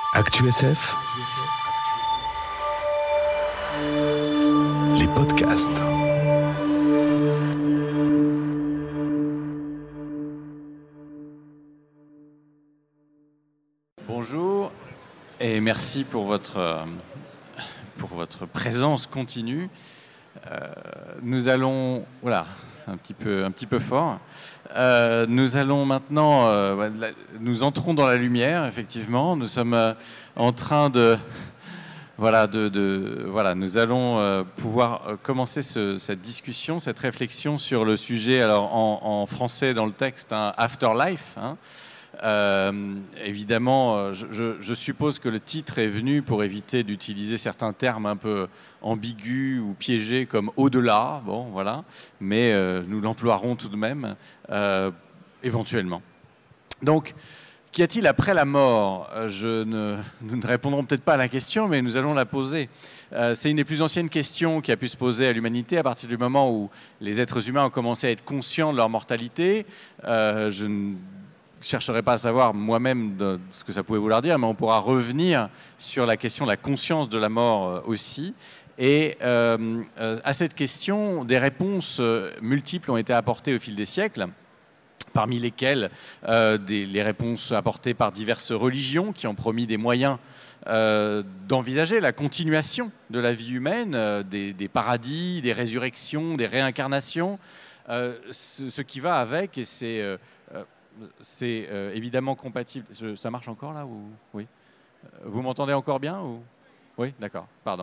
ActuSF, les podcasts. Bonjour et merci pour votre présence continue. Nous allons, voilà, c'est un petit peu fort. Nous allons maintenant, nous entrons dans la lumière, effectivement. Nous sommes en train nous allons pouvoir commencer cette discussion, cette réflexion sur le sujet. Alors en français dans le texte, Afterlife. Évidemment, je suppose que le titre est venu pour éviter d'utiliser certains termes un peu ambigus ou piégés comme au-delà. Bon, voilà. Mais nous l'emploierons tout de même, éventuellement. Donc, qu'y a-t-il après la mort ? Nous ne répondrons peut-être pas à la question, mais nous allons la poser. C'est une des plus anciennes questions qui a pu se poser à l'humanité à partir du moment où les êtres humains ont commencé à être conscients de leur mortalité. Je ne chercherai pas à savoir moi-même ce que ça pouvait vouloir dire, mais on pourra revenir sur la question de la conscience de la mort aussi. Et à cette question, des réponses multiples ont été apportées au fil des siècles, parmi lesquelles les réponses apportées par diverses religions qui ont promis des moyens d'envisager la continuation de la vie humaine, des paradis, des résurrections, des réincarnations, ce qui va avec, et c'est évidemment compatible. Ça marche encore là ou... Oui. Vous m'entendez encore bien ou... Oui, d'accord, pardon.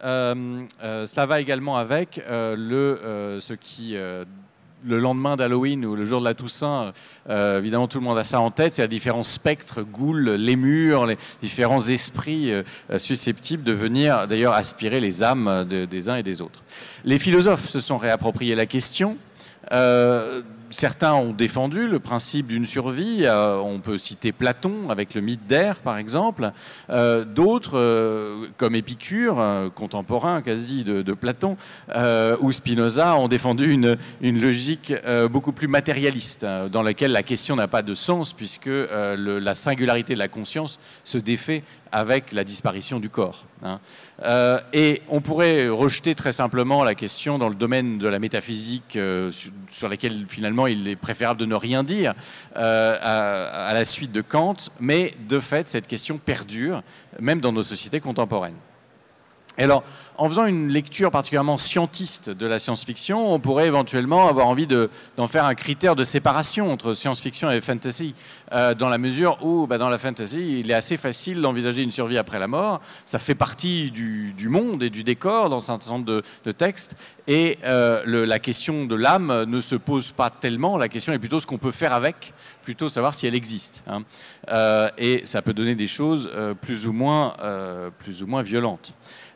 Cela va également avec le lendemain d'Halloween ou le jour de la Toussaint. Évidemment, tout le monde a ça en tête. C'est les différents spectres, ghouls, lémures, les différents esprits susceptibles de venir d'ailleurs aspirer les âmes des uns et des autres. Les philosophes se sont réappropriés la question. Certains ont défendu le principe d'une survie. On peut citer Platon avec le mythe d'Er, par exemple. D'autres, comme Épicure, contemporain quasi de Platon, ou Spinoza, ont défendu une logique beaucoup plus matérialiste, dans laquelle la question n'a pas de sens, puisque la singularité de la conscience se défait avec la disparition du corps. Et on pourrait rejeter très simplement la question dans le domaine de la métaphysique, sur laquelle finalement il est préférable de ne rien dire à la suite de Kant, mais de fait cette question perdure, même dans nos sociétés contemporaines. Et alors, en faisant une lecture particulièrement scientiste de la science-fiction, on pourrait éventuellement avoir envie d'en faire un critère de séparation entre science-fiction et fantasy, dans la mesure où, dans la fantasy, il est assez facile d'envisager une survie après la mort. Ça fait partie du monde et du décor dans un certain nombre de textes. Et la question de l'âme ne se pose pas tellement. La question est plutôt ce qu'on peut faire avec, plutôt savoir si elle existe. Et ça peut donner des choses plus ou moins violentes.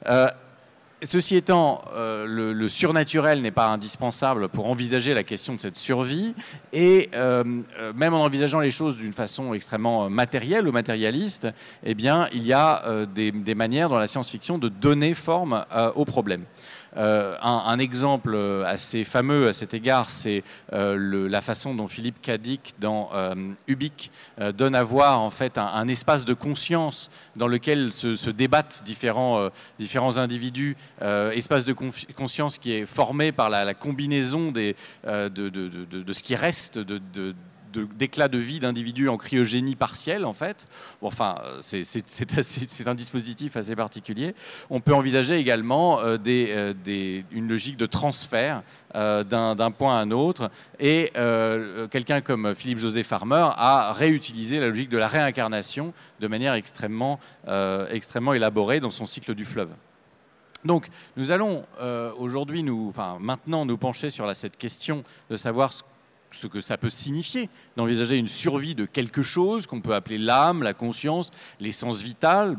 Ceci étant, le surnaturel n'est pas indispensable pour envisager la question de cette survie, et même en envisageant les choses d'une façon extrêmement matérielle ou matérialiste, eh bien, il y a des manières dans la science-fiction de donner forme au problème. Un exemple assez fameux à cet égard, c'est la façon dont Philippe K. Dick, dans Ubik, donne à voir en fait un espace de conscience dans lequel se débattent différents individus, espace de conscience qui est formé par la combinaison de ce qui reste d'éclats de vie d'individus en cryogénie partielle, en fait. Bon, enfin, c'est un dispositif assez particulier. On peut envisager également une logique de transfert d'un point à un autre. Et quelqu'un comme Philippe José Farmer a réutilisé la logique de la réincarnation de manière extrêmement élaborée dans son cycle du fleuve. Donc, nous allons maintenant nous pencher sur cette question de savoir ce que ça peut signifier d'envisager une survie de quelque chose qu'on peut appeler l'âme, la conscience, l'essence vitale,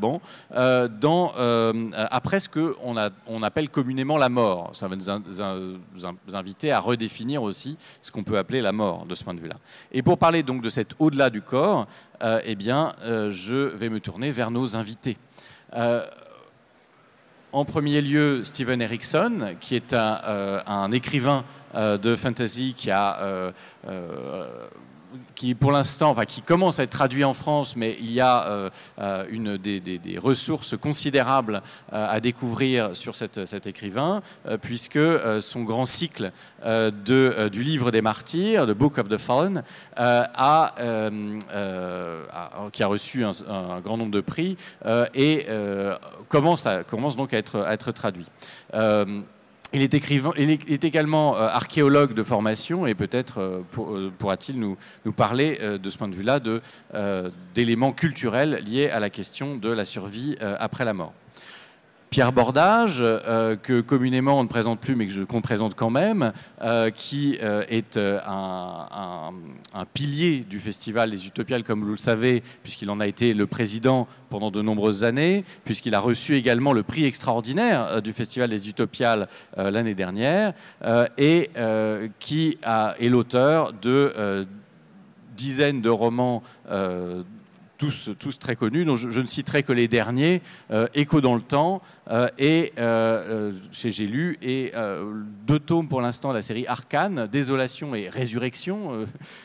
après ce qu'on appelle communément la mort. Ça va nous inviter à redéfinir aussi ce qu'on peut appeler la mort de ce point de vue-là. Et pour parler donc de cet au-delà du corps, je vais me tourner vers nos invités. En premier lieu, Steven Erikson, qui est un écrivain de fantasy qui a qui pour l'instant, enfin, qui commence à être traduit en France, mais il y a des ressources considérables à découvrir sur cet écrivain, puisque son grand cycle du livre des martyrs, The Book of the Fallen, qui a reçu un grand nombre de prix, et commence donc à être traduit. Il est également archéologue de formation et peut-être pourra-t-il nous parler de ce point de vue-là d'éléments culturels liés à la question de la survie après la mort. Pierre Bordage, que communément on ne présente plus mais qu'on présente quand même, qui est un pilier du Festival des Utopiales, comme vous le savez, puisqu'il en a été le président pendant de nombreuses années, puisqu'il a reçu également le prix extraordinaire du Festival des Utopiales l'année dernière, et qui est l'auteur de dizaines de romans tous très connus, dont je ne citerai que les derniers, Écho dans le temps, et j'ai lu, et 2 tomes pour l'instant de la série Arcane, Désolation et Résurrection,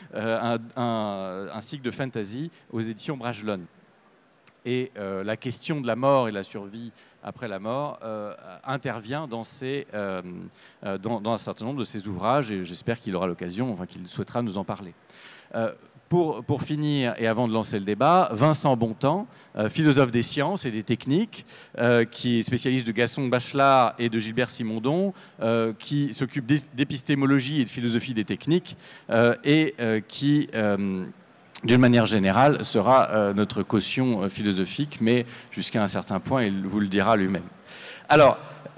un cycle de fantasy aux éditions Bragelonne. Et la question de la mort et de la survie après la mort intervient dans un certain nombre de ses ouvrages, et j'espère qu'il aura l'occasion, enfin qu'il souhaitera nous en parler. Pour finir, et avant de lancer le débat, Vincent Bontemps, philosophe des sciences et des techniques, qui est spécialiste de Gaston Bachelard et de Gilbert Simondon, qui s'occupe d'épistémologie et de philosophie des techniques, et qui, d'une manière générale, sera notre caution philosophique, mais jusqu'à un certain point, il vous le dira lui-même. Alors,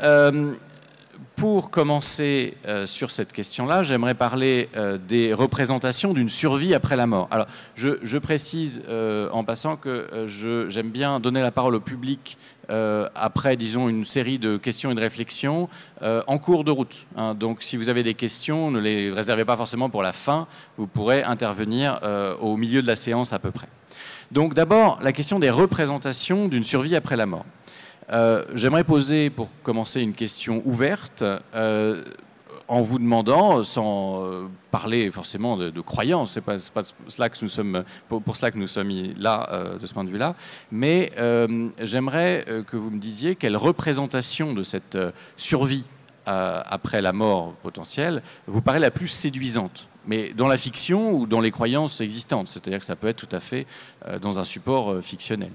pour commencer sur cette question-là, j'aimerais parler des représentations d'une survie après la mort. Alors, je précise en passant que j'aime bien donner la parole au public après, disons, une série de questions et de réflexions en cours de route. Hein. Donc, si vous avez des questions, ne les réservez pas forcément pour la fin. Vous pourrez intervenir au milieu de la séance à peu près. Donc, d'abord, la question des représentations d'une survie après la mort. J'aimerais poser, pour commencer, une question ouverte en vous demandant, sans parler forcément de croyance, c'est pas cela que nous sommes, pour cela que nous sommes là, de ce point de vue-là, mais j'aimerais que vous me disiez quelle représentation de cette survie après la mort potentielle vous paraît la plus séduisante, mais dans la fiction ou dans les croyances existantes, c'est-à-dire que ça peut être tout à fait dans un support fictionnel.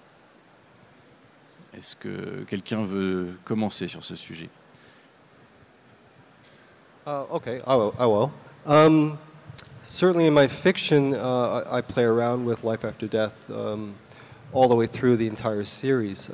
Est-ce que quelqu'un veut commencer sur ce sujet? Okay, I will. Certainly in my fiction, I play around with life after death all the way through the entire series.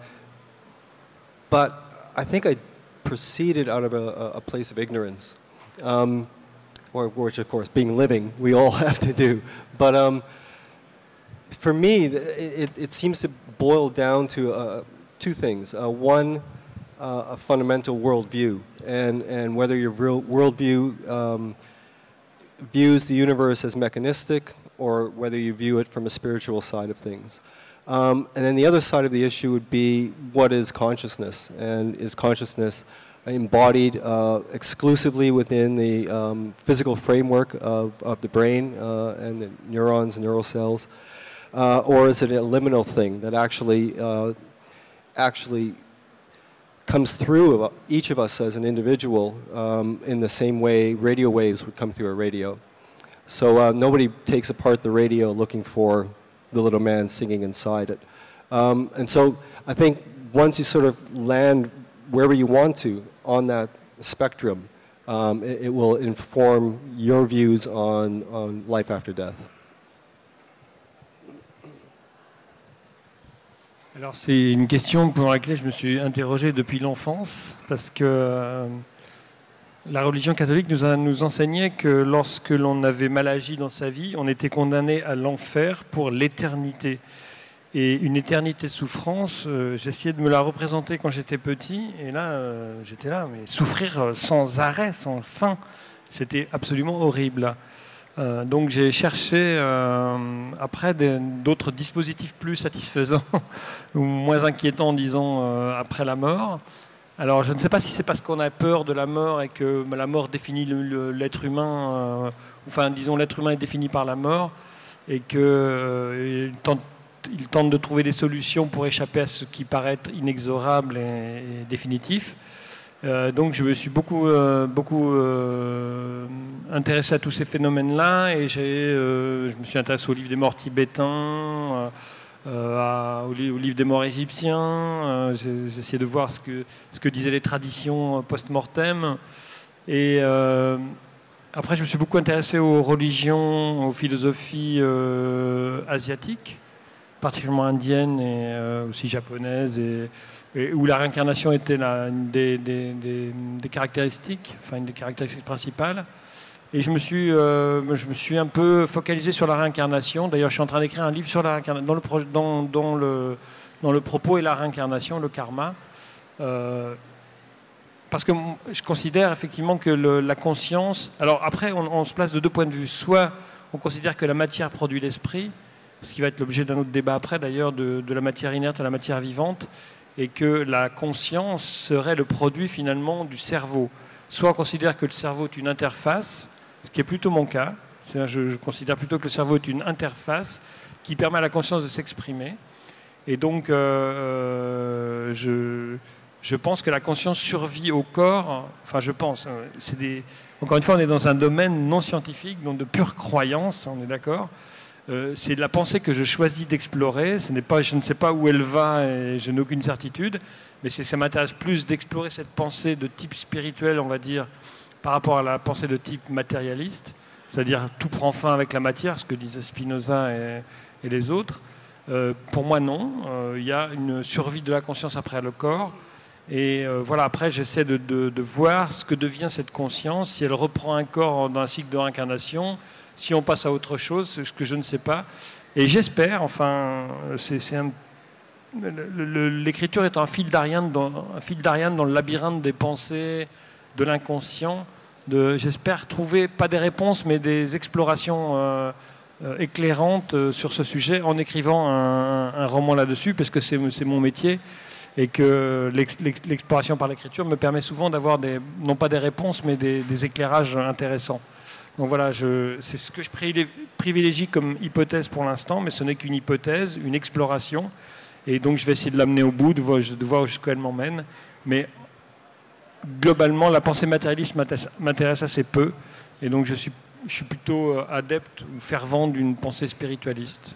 But I think I proceeded out of a place of ignorance, or which, of course, being living, we all have to do. But for me, it seems to boil down to 2 things. One, a fundamental worldview, and whether your worldview views the universe as mechanistic or whether you view it from a spiritual side of things. And then the other side of the issue would be, what is consciousness? And is consciousness embodied exclusively within the physical framework of the brain and the neurons and neural cells? Or is it a liminal thing that actually comes through each of us as an individual in the same way radio waves would come through a radio? So nobody takes apart the radio looking for the little man singing inside it. And so I think once you sort of land wherever you want to on that spectrum, it will inform your views on life after death. Alors c'est une question pour laquelle je me suis interrogé depuis l'enfance, parce que la religion catholique nous enseignait que lorsque l'on avait mal agi dans sa vie, on était condamné à l'enfer pour l'éternité. Et une éternité de souffrance, j'essayais de me la représenter quand j'étais petit, et là, j'étais là, mais souffrir sans arrêt, sans fin, c'était absolument horrible. Donc j'ai cherché après d'autres dispositifs plus satisfaisants ou moins inquiétants, disons, après la mort. Alors, je ne sais pas si c'est parce qu'on a peur de la mort et que la mort définit l'être humain, enfin, disons, l'être humain est défini par la mort, et qu'il tente de trouver des solutions pour échapper à ce qui paraît être inexorable et définitif. Donc, je me suis beaucoup intéressé à tous ces phénomènes-là, et je me suis intéressé au livre des morts tibétains, au livre des morts égyptiens. J'ai essayé de voir ce que disaient les traditions post-mortem. Et après, je me suis beaucoup intéressé aux religions, aux philosophies asiatiques, particulièrement indiennes et aussi japonaises, et où la réincarnation était une des caractéristiques, enfin une des caractéristiques principales. Et je me suis un peu focalisé sur la réincarnation. D'ailleurs, je suis en train d'écrire un livre sur la réincarnation, dont le propos est la réincarnation, le karma. Parce que je considère effectivement que la conscience... Alors après, on se place de deux points de vue. Soit on considère que la matière produit l'esprit, ce qui va être l'objet d'un autre débat après d'ailleurs, de la matière inerte à la matière vivante, et que la conscience serait le produit finalement du cerveau. Soit on considère que le cerveau est une interface, ce qui est plutôt mon cas. Je considère plutôt que le cerveau est une interface qui permet à la conscience de s'exprimer. Et donc, je pense que la conscience survit au corps. Enfin, je pense. Encore une fois, on est dans un domaine non scientifique, donc de pure croyance, on est d'accord. C'est la pensée que je choisis d'explorer. Je ne sais pas où elle va et je n'ai aucune certitude. Mais ça m'intéresse plus d'explorer cette pensée de type spirituel, on va dire, par rapport à la pensée de type matérialiste, c'est-à-dire tout prend fin avec la matière, ce que disaient Spinoza et les autres. Pour moi, non. Il y a une survie de la conscience après le corps. Et voilà, après, j'essaie de voir ce que devient cette conscience, si elle reprend un corps dans un cycle de réincarnation, si on passe à autre chose, ce que je ne sais pas. Et j'espère, enfin, l'écriture est un fil d'Ariane dans le labyrinthe des pensées, de l'inconscient. J'espère trouver, pas des réponses, mais des explorations éclairantes sur ce sujet en écrivant un roman là-dessus, parce que c'est mon métier, et que l'exploration par l'écriture me permet souvent d'avoir non pas des réponses, mais des éclairages intéressants. Donc voilà, c'est ce que je privilégie comme hypothèse pour l'instant, mais ce n'est qu'une hypothèse, une exploration. Et donc je vais essayer de l'amener au bout, de voir jusqu'où elle m'emmène. Mais globalement, la pensée matérialiste m'intéresse assez peu. Et donc je suis plutôt adepte ou fervent d'une pensée spiritualiste.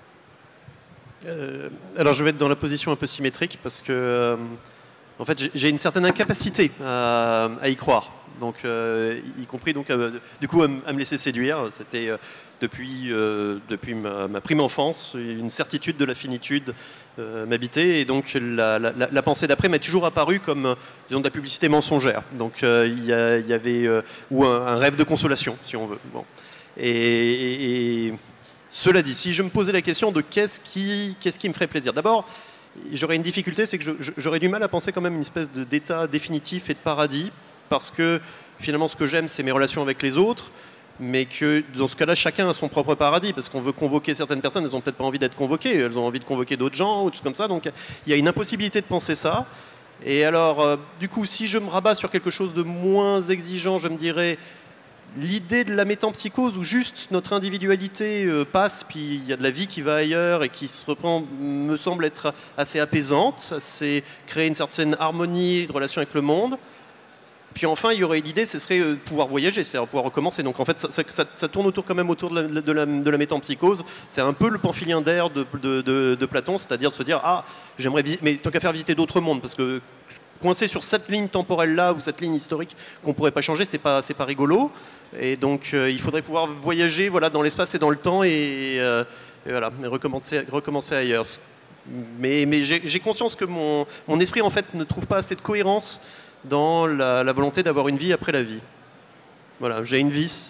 Alors je vais être dans la position un peu symétrique parce que en fait j'ai une certaine incapacité à y croire. Donc y compris donc du coup à me laisser séduire. C'était depuis ma prime enfance une certitude de la finitude m'habitait, et donc la pensée d'après m'est toujours apparue comme disons de la publicité mensongère. Donc il y avait ou un rêve de consolation si on veut. Bon. Et cela dit, si je me posais la question de qu'est-ce qui me ferait plaisir, d'abord j'aurais une difficulté, c'est que j'aurais du mal à penser quand même une espèce d'état définitif et de paradis, parce que finalement ce que j'aime c'est mes relations avec les autres, mais que dans ce cas-là chacun a son propre paradis, parce qu'on veut convoquer certaines personnes, elles n'ont peut-être pas envie d'être convoquées, elles ont envie de convoquer d'autres gens ou des choses comme ça, donc il y a une impossibilité de penser ça. Et alors du coup si je me rabats sur quelque chose de moins exigeant, je me dirais l'idée de la métempsychose où juste notre individualité passe, puis il y a de la vie qui va ailleurs et qui se reprend, me semble être assez apaisante, c'est créer une certaine harmonie de relation avec le monde. Puis enfin, il y aurait l'idée, ce serait pouvoir voyager, c'est-à-dire pouvoir recommencer. Donc en fait, ça tourne quand même autour de la métempsychose. C'est un peu le pamphilien d'air de Platon, c'est-à-dire de se dire « Ah, j'aimerais visiter, mais tant qu'à faire visiter d'autres mondes, parce que coincé sur cette ligne temporelle-là ou cette ligne historique qu'on ne pourrait pas changer, c'est pas rigolo. Et donc il faudrait pouvoir voyager voilà, dans l'espace et dans le temps et voilà, recommencer ailleurs. Mais j'ai conscience que mon esprit en fait ne trouve pas assez de cohérence dans la volonté d'avoir une vie après la vie. Voilà, j'ai une vie.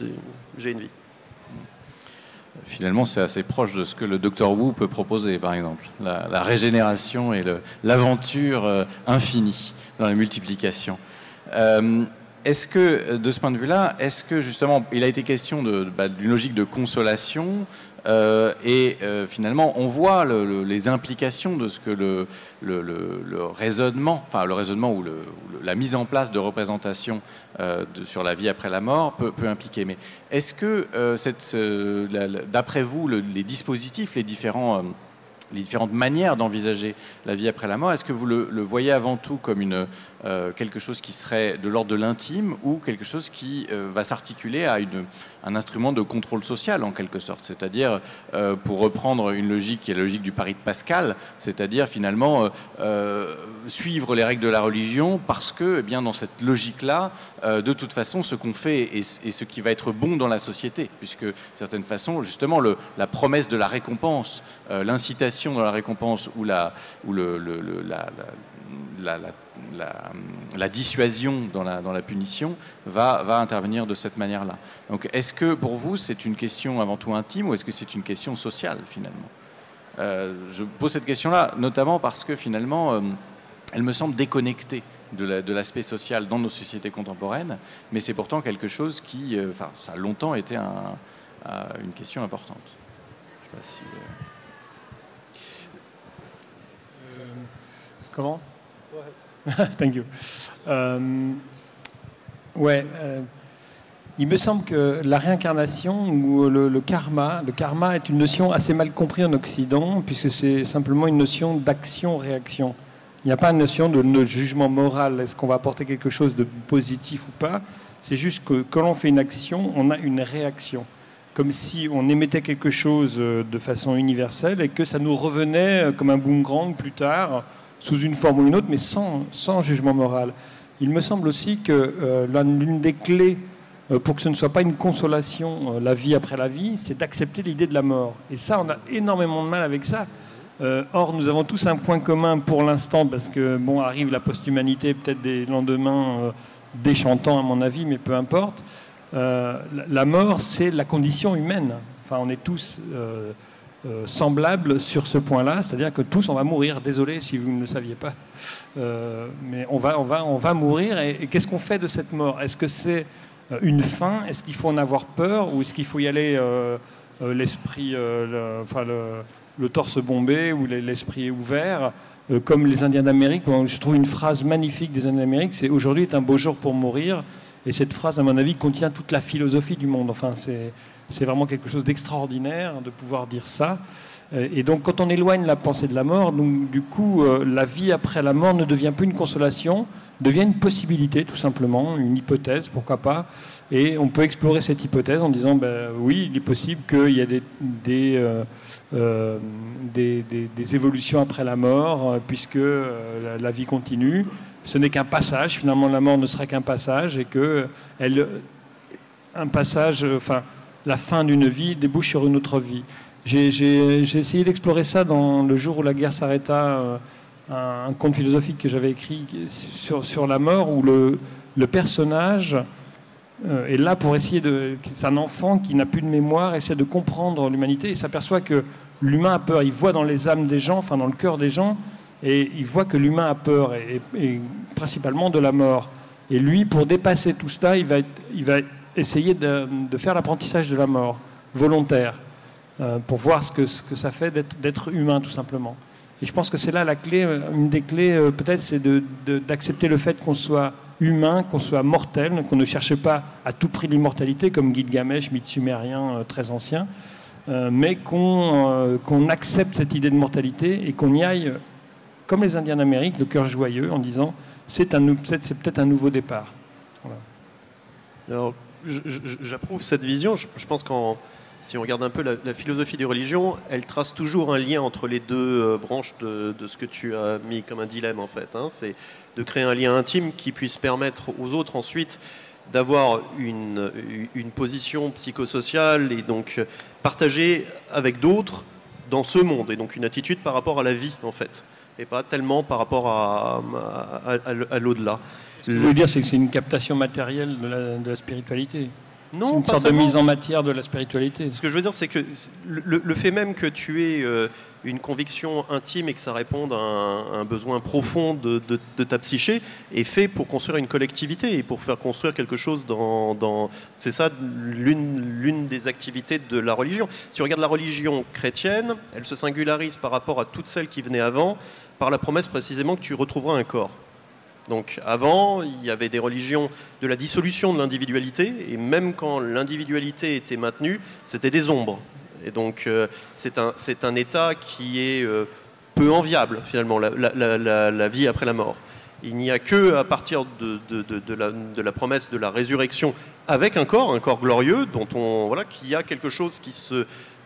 Finalement, c'est assez proche de ce que le Dr Wu peut proposer, par exemple. La régénération et l'aventure infinie dans la multiplication. Est-ce que, de ce point de vue-là, est-ce que justement, il a été question d'une logique de consolation Finalement, on voit les implications de ce que le raisonnement, enfin le raisonnement ou la mise en place de représentations sur la vie après la mort peut impliquer. Mais est-ce que, d'après vous, les dispositifs, les différentes manières d'envisager la vie après la mort, est-ce que vous le voyez avant tout comme quelque chose qui serait de l'ordre de l'intime ou quelque chose qui va s'articuler à un instrument de contrôle social en quelque sorte, c'est-à-dire, pour reprendre une logique qui est la logique du pari de Pascal, c'est-à-dire finalement suivre les règles de la religion parce que, eh bien, dans cette logique-là, de toute façon, ce qu'on fait est ce qui va être bon dans la société, puisque de certaine façon, justement, la promesse de la récompense, l'incitation dans la récompense ou la dissuasion dans la punition va intervenir de cette manière-là. Donc, est-ce que pour vous, c'est une question avant tout intime ou est-ce que c'est une question sociale, finalement ? Je pose cette question-là, notamment parce que, finalement, elle me semble déconnectée de l'aspect social dans nos sociétés contemporaines, mais c'est pourtant quelque chose qui, ça a longtemps été une question importante. Je ne sais pas si... Comment ? Thank you. Il me semble que la réincarnation ou le karma est une notion assez mal comprise en Occident, puisque c'est simplement une notion d'action-réaction. Il n'y a pas une notion de jugement moral. Est-ce qu'on va apporter quelque chose de positif ou pas ? C'est juste que quand on fait une action, on a une réaction. Comme si on émettait quelque chose de façon universelle et que ça nous revenait comme un boomerang plus tard, sous une forme ou une autre, mais sans jugement moral. Il me semble aussi que l'une des clés pour que ce ne soit pas une consolation, la vie après la vie, c'est d'accepter l'idée de la mort. Et ça, on a énormément de mal avec ça. Or, nous avons tous un point commun pour l'instant, parce que, arrive la post-humanité, peut-être des lendemains déchantants, à mon avis, mais peu importe. La mort, c'est la condition humaine. Enfin, on est tous... semblables sur ce point-là, c'est-à-dire que tous on va mourir. Désolé si vous ne le saviez pas, mais on va mourir. Et qu'est-ce qu'on fait de cette mort ? Est-ce que c'est une fin ? Est-ce qu'il faut en avoir peur ou est-ce qu'il faut y aller l'esprit, le torse bombé ou l'esprit ouvert, comme les Indiens d'Amérique ? Je trouve une phrase magnifique des Indiens d'Amérique, c'est « Aujourd'hui est un beau jour pour mourir ». Et cette phrase, à mon avis, contient toute la philosophie du monde. Enfin, c'est vraiment quelque chose d'extraordinaire de pouvoir dire ça. Et donc, quand on éloigne la pensée de la mort, donc, du coup, la vie après la mort ne devient plus une consolation, devient une possibilité, tout simplement, une hypothèse, pourquoi pas. Et on peut explorer cette hypothèse en disant, oui, il est possible qu'il y ait des évolutions après la mort, puisque la vie continue. Ce n'est qu'un passage, finalement, la mort ne serait qu'un passage, et que la fin d'une vie débouche sur une autre vie. J'ai essayé d'explorer ça dans Le jour où la guerre s'arrêta, un conte philosophique que j'avais écrit sur la mort, où le personnage est là pour essayer c'est un enfant qui n'a plus de mémoire, essaie de comprendre l'humanité et s'aperçoit que l'humain a peur. Il voit dans les âmes des gens, dans le cœur des gens, et il voit que l'humain a peur, et principalement de la mort. Et lui, pour dépasser tout cela, il va essayer de faire l'apprentissage de la mort, volontaire, pour voir ce que ça fait d'être humain, tout simplement. Et je pense que c'est là la clé, une des clés, peut-être, c'est d'accepter le fait qu'on soit humain, qu'on soit mortel, qu'on ne cherche pas à tout prix l'immortalité, comme Gilgamesh, mythe sumérien très ancien, mais qu'on accepte cette idée de mortalité et qu'on y aille, comme les Indiens d'Amérique, le cœur joyeux, en disant c'est peut-être un nouveau départ. Voilà. Alors, j'approuve cette vision. Je pense si on regarde un peu la philosophie des religions, elle trace toujours un lien entre les deux branches de ce que tu as mis comme un dilemme, en fait. C'est de créer un lien intime qui puisse permettre aux autres ensuite d'avoir une position psychosociale et donc partagée avec d'autres dans ce monde, et donc une attitude par rapport à la vie, en fait, et pas tellement par rapport à l'au-delà. Ce que je veux dire, c'est que c'est une captation matérielle de la spiritualité. Non, C'est une pas sorte de seulement. mise en matière de la spiritualité. Ce que je veux dire, c'est que le fait même que tu aies une conviction intime et que ça réponde à un besoin profond de ta psyché est fait pour construire une collectivité et pour faire construire quelque chose c'est ça l'une des activités de la religion. Si tu regardes la religion chrétienne, elle se singularise par rapport à toutes celles qui venaient avant par la promesse précisément que tu retrouveras un corps. Donc avant, il y avait des religions de la dissolution de l'individualité, et même quand l'individualité était maintenue, c'était des ombres. Et donc c'est un état qui est peu enviable, finalement, la vie après la mort. Il n'y a que à partir de la promesse de la résurrection avec un corps glorieux, qu'il y a quelque chose qui se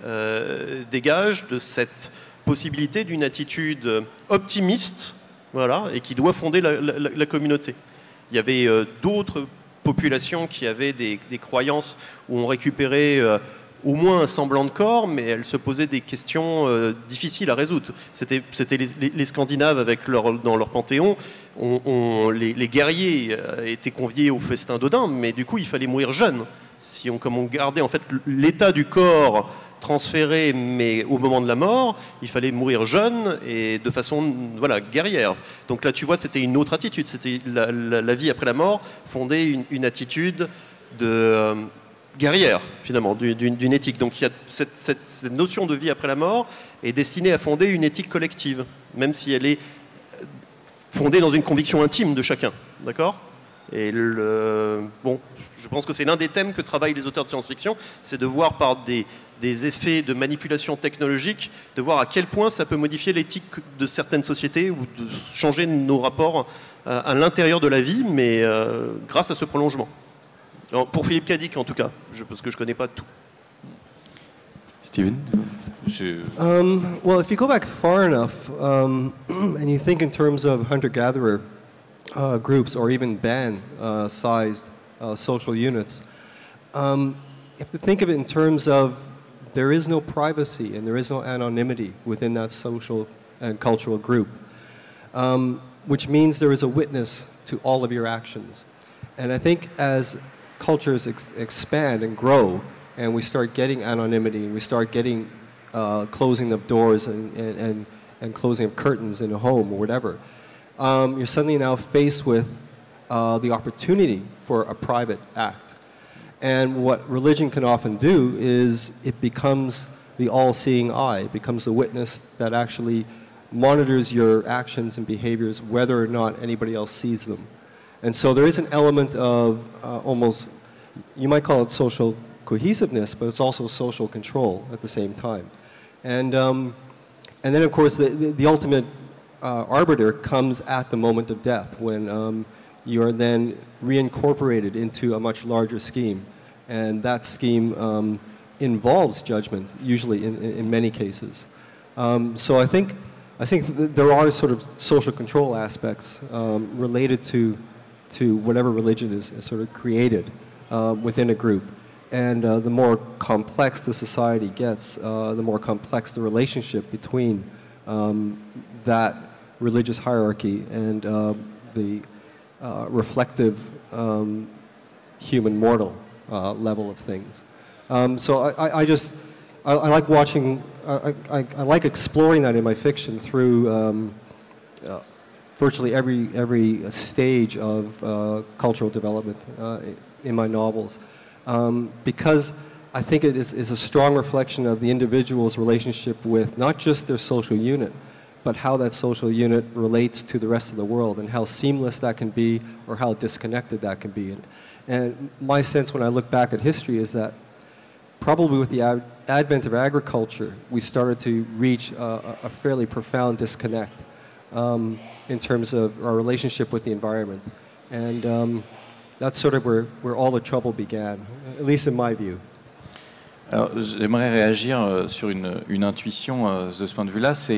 dégage de cette possibilité d'une attitude optimiste, voilà, et qui doit fonder la communauté. Il y avait d'autres populations qui avaient des croyances où on récupérait au moins un semblant de corps, mais elles se posaient des questions difficiles à résoudre. C'était les Scandinaves dans leur panthéon. Les guerriers étaient conviés au festin d'Odin, mais du coup il fallait mourir jeune. Comme on gardait en fait l'état du corps transféré, mais au moment de la mort, il fallait mourir jeune et de façon guerrière. Donc là, tu vois, c'était une autre attitude. C'était la vie après la mort fondait une attitude de guerrière, finalement, d'une éthique. Donc il y a cette notion de vie après la mort est destinée à fonder une éthique collective, même si elle est fondée dans une conviction intime de chacun. D'accord ? Et je pense que c'est l'un des thèmes que travaillent les auteurs de science-fiction, c'est de voir par des effets de manipulation technologique, de voir à quel point ça peut modifier l'éthique de certaines sociétés ou de changer nos rapports à l'intérieur de la vie, mais grâce à ce prolongement. Alors, pour Philippe Cadic, en tout cas, parce que je ne connais pas tout. Steven? Well, if you go back far enough, and you think in terms of hunter-gatherer groups or even band-sized social units, you have to think of it in terms of there is no privacy and there is no anonymity within that social and cultural group, which means there is a witness to all of your actions. And I think as cultures expand and grow, and we start getting anonymity, and we start getting closing of doors and closing of curtains in a home or whatever, you're suddenly now faced with the opportunity for a private act. And what religion can often do is it becomes the all-seeing eye, it becomes the witness that actually monitors your actions and behaviors whether or not anybody else sees them. And so there is an element of almost, you might call it social cohesiveness, but it's also social control at the same time. And then, of course, the ultimate arbiter comes at the moment of death, when you are then reincorporated into a much larger scheme. And that scheme involves judgment, usually in many cases. So I think there are sort of social control aspects related to whatever religion is sort of created within a group. And the more complex the society gets, the more complex the relationship between that religious hierarchy and the reflective human mortal level of things. So I like watching, I like exploring that in my fiction through virtually every stage of cultural development in my novels, because I think it is a strong reflection of the individual's relationship with not just their social unit, but how that social unit relates to the rest of the world and how seamless that can be or how disconnected that can be. And my sense when I look back at history is that probably with the advent of agriculture, we started to reach a fairly profound disconnect in terms of our relationship with the environment. And that's sort of where all the trouble began, at least in my view. Alors, j'aimerais réagir sur une intuition de ce point de vue-là. C'est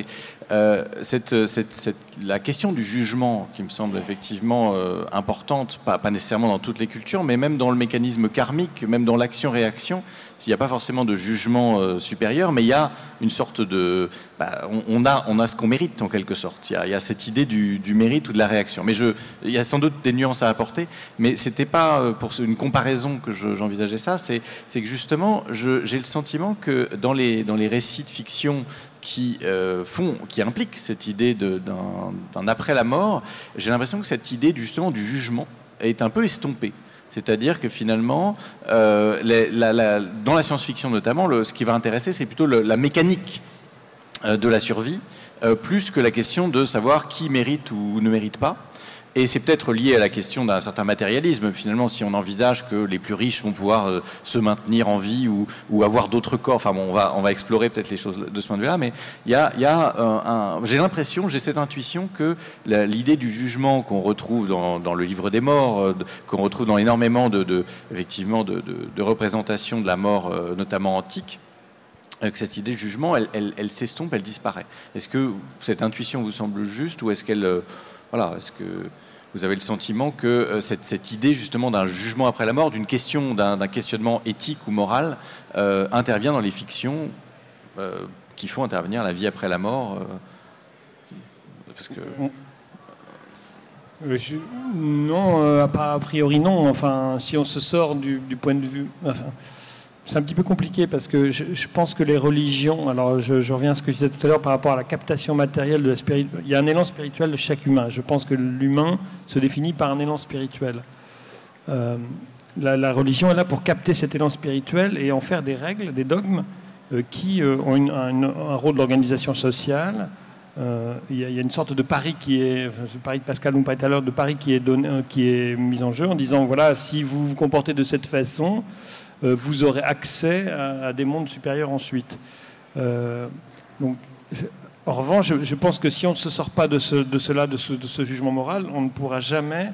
la question du jugement qui me semble effectivement importante, pas nécessairement dans toutes les cultures, mais même dans le mécanisme karmique, même dans l'action-réaction. Il n'y a pas forcément de jugement supérieur, mais il y a une sorte de on a ce qu'on mérite en quelque sorte. Il y a cette idée du mérite ou de la réaction. Mais il y a sans doute des nuances à apporter, mais c'était pas pour une comparaison que j'envisageais ça. C'est que justement, j'ai le sentiment que dans les récits de fiction qui impliquent cette idée d'un après la mort, j'ai l'impression que cette idée justement du jugement est un peu estompée. C'est-à-dire que finalement, dans la science-fiction notamment, ce qui va intéresser, c'est plutôt la mécanique de la survie, plus que la question de savoir qui mérite ou ne mérite pas. Et c'est peut-être lié à la question d'un certain matérialisme. Finalement, si on envisage que les plus riches vont pouvoir se maintenir en vie ou avoir d'autres corps, enfin bon, on va explorer peut-être les choses de ce point de vue-là, mais j'ai l'impression, j'ai cette intuition que l'idée du jugement qu'on retrouve dans le livre des morts, qu'on retrouve dans énormément effectivement de représentations de la mort, notamment antique, que cette idée de jugement, elle s'estompe, elle disparaît. Est-ce que cette intuition vous semble juste ou est-ce que vous avez le sentiment que cette idée justement d'un jugement après la mort, d'une question, d'un questionnement éthique ou moral intervient dans les fictions qui font intervenir la vie après la mort parce que... Non, a priori non. Enfin, si on se sort du point de vue... Enfin, c'est un petit peu compliqué parce que je pense que les religions... Alors, je reviens à ce que je disais tout à l'heure par rapport à la captation matérielle de la spiritualité. Il y a un élan spirituel de chaque humain. Je pense que l'humain se définit par un élan spirituel. La religion est là pour capter cet élan spirituel et en faire des règles, des dogmes qui ont un rôle d'organisation sociale. Il y a une sorte de pari ce pari de Pascal dont on parlait tout à l'heure, de pari qui est mis en jeu en disant, voilà, si vous vous comportez de cette façon... vous aurez accès à des mondes supérieurs ensuite. En revanche, je pense que si on ne se sort pas de ce jugement moral, on ne pourra jamais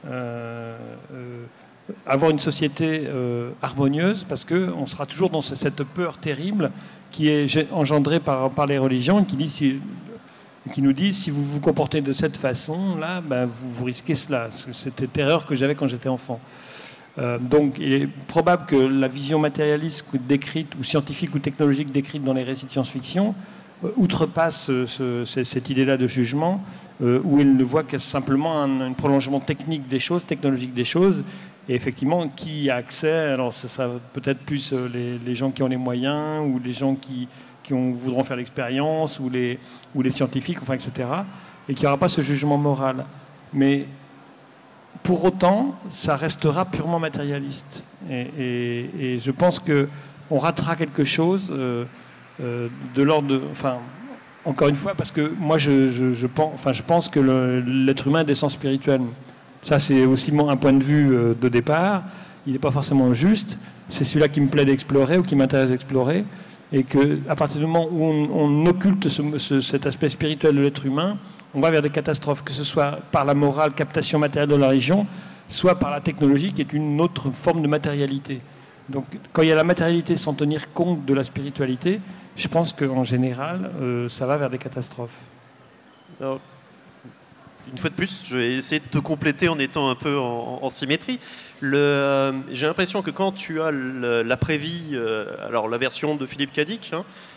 avoir une société harmonieuse parce qu'on sera toujours dans cette peur terrible qui est engendrée par les religions qui nous disent si vous vous comportez de cette façon-là, vous risquez cela. C'était une erreur que j'avais quand j'étais enfant. Donc il est probable que la vision matérialiste décrite ou scientifique ou technologique décrite dans les récits de science-fiction outrepasse cette idée-là de jugement où il ne voit que simplement un prolongement technique des choses, technologique des choses et effectivement qui a accès, alors ça va peut-être plus les gens qui ont les moyens ou les gens qui voudront faire l'expérience ou les scientifiques, enfin, etc. et qu'il n'y aura pas ce jugement moral. Mais pour autant, ça restera purement matérialiste. Et je pense qu'on ratera quelque chose de l'ordre de... Enfin, encore une fois, parce que moi, je pense que l'être humain a des sens spirituels. Ça, c'est aussi un point de vue de départ. Il n'est pas forcément juste. C'est celui-là qui me plaît d'explorer ou qui m'intéresse d'explorer. Et qu'à partir du moment où on occulte cet aspect spirituel de l'être humain, on va vers des catastrophes, que ce soit par la morale, captation matérielle de la religion, soit par la technologie, qui est une autre forme de matérialité. Donc, quand il y a la matérialité sans tenir compte de la spiritualité, je pense qu'en général, ça va vers des catastrophes. Alors, une fois de plus, je vais essayer de te compléter en étant un peu en symétrie. J'ai l'impression que quand tu as l'après-vie, alors la version de Philippe Cadic,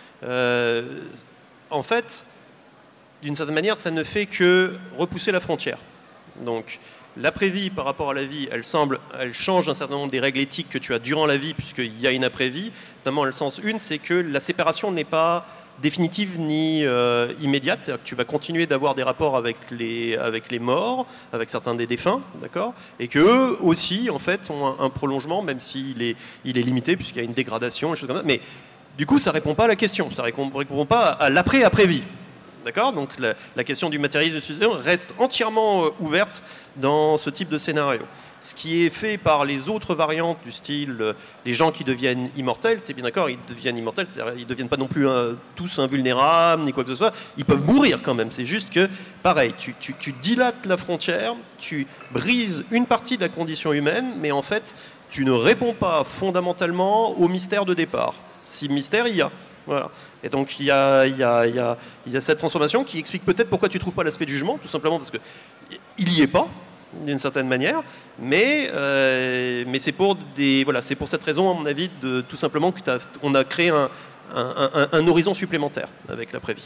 en fait, d'une certaine manière, ça ne fait que repousser la frontière. Donc, l'après-vie par rapport à la vie, elle change un certain nombre des règles éthiques que tu as durant la vie, puisqu'il y a une après-vie. Notamment, le sens une, c'est que la séparation n'est pas définitive ni immédiate. C'est-à-dire que tu vas continuer d'avoir des rapports avec les morts, avec certains des défunts, d'accord ? Et qu'eux aussi, en fait, ont un prolongement, même s'il est limité, puisqu'il y a une dégradation, des choses comme ça. Mais du coup, ça ne répond pas à la question. Ça ne répond pas à l'après-après-vie. D'accord ? Donc la question du matérialisme reste entièrement ouverte dans ce type de scénario. Ce qui est fait par les autres variantes du style les gens qui deviennent immortels, tu es bien d'accord, ils deviennent immortels, c'est-à-dire ils ne deviennent pas non plus tous invulnérables ni quoi que ce soit, ils peuvent mourir quand même. C'est juste que, pareil, tu dilates la frontière, tu brises une partie de la condition humaine, mais en fait, tu ne réponds pas fondamentalement au mystère de départ. Si mystère il y a. Voilà. Et donc il y a cette transformation qui explique peut-être pourquoi tu ne trouves pas l'aspect du jugement, tout simplement parce qu'il n'y est pas, d'une certaine manière, mais c'est pour cette raison, à mon avis, tout simplement qu'on a créé un horizon supplémentaire avec l'après-vie.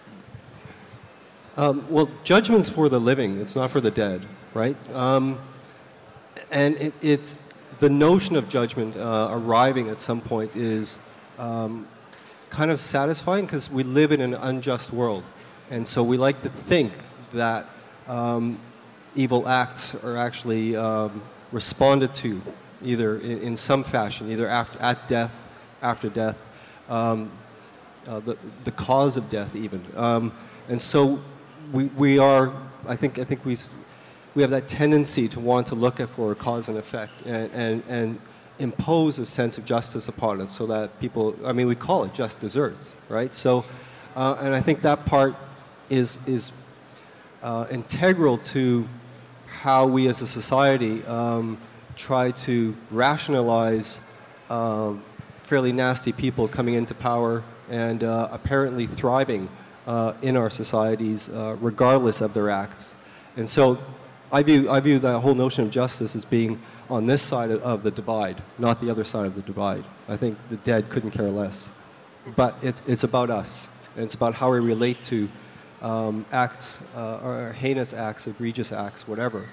Well, judgment's for the living. It's not for the dead, right? And it's the notion of judgment arriving at some point is kind of satisfying because we live in an unjust world. And so we like to think that evil acts are actually responded to either in some fashion, either at death, after death, the cause of death even. And so we are, I think we have that tendency to want to look at for cause and effect and impose a sense of justice upon it so that people, I mean, we call it just desserts, right? So, and I think that part is integral to how we as a society try to rationalize fairly nasty people coming into power and apparently thriving in our societies regardless of their acts. And so I view that whole notion of justice as being on this side of the divide, not the other side of the divide. I think the dead couldn't care less. But it's about us. And it's about how we relate to acts, or heinous acts, egregious acts, whatever.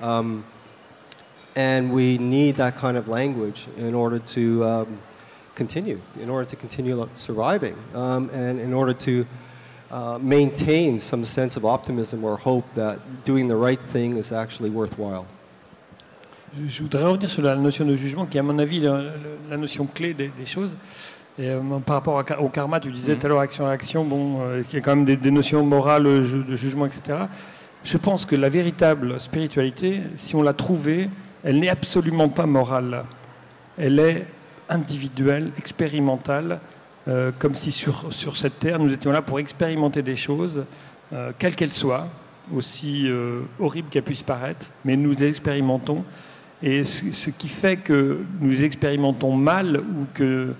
And we need that kind of language in order to continue surviving, and in order to maintain some sense of optimism or hope that doing the right thing is actually worthwhile. Je voudrais revenir sur la notion de jugement qui est à mon avis la notion clé des choses. Et, par rapport au karma, tu disais tout à l'heure action-réaction, il y a quand même des notions morales, de jugement, etc. Je pense que la véritable spiritualité, si on l'a trouvée, elle n'est absolument pas morale. Elle est individuelle, expérimentale, comme si sur cette terre, nous étions là pour expérimenter des choses, quelles qu'elles soient, aussi horribles qu'elles puissent paraître, mais nous les expérimentons. Et ce qui fait que nous expérimentons mal ou que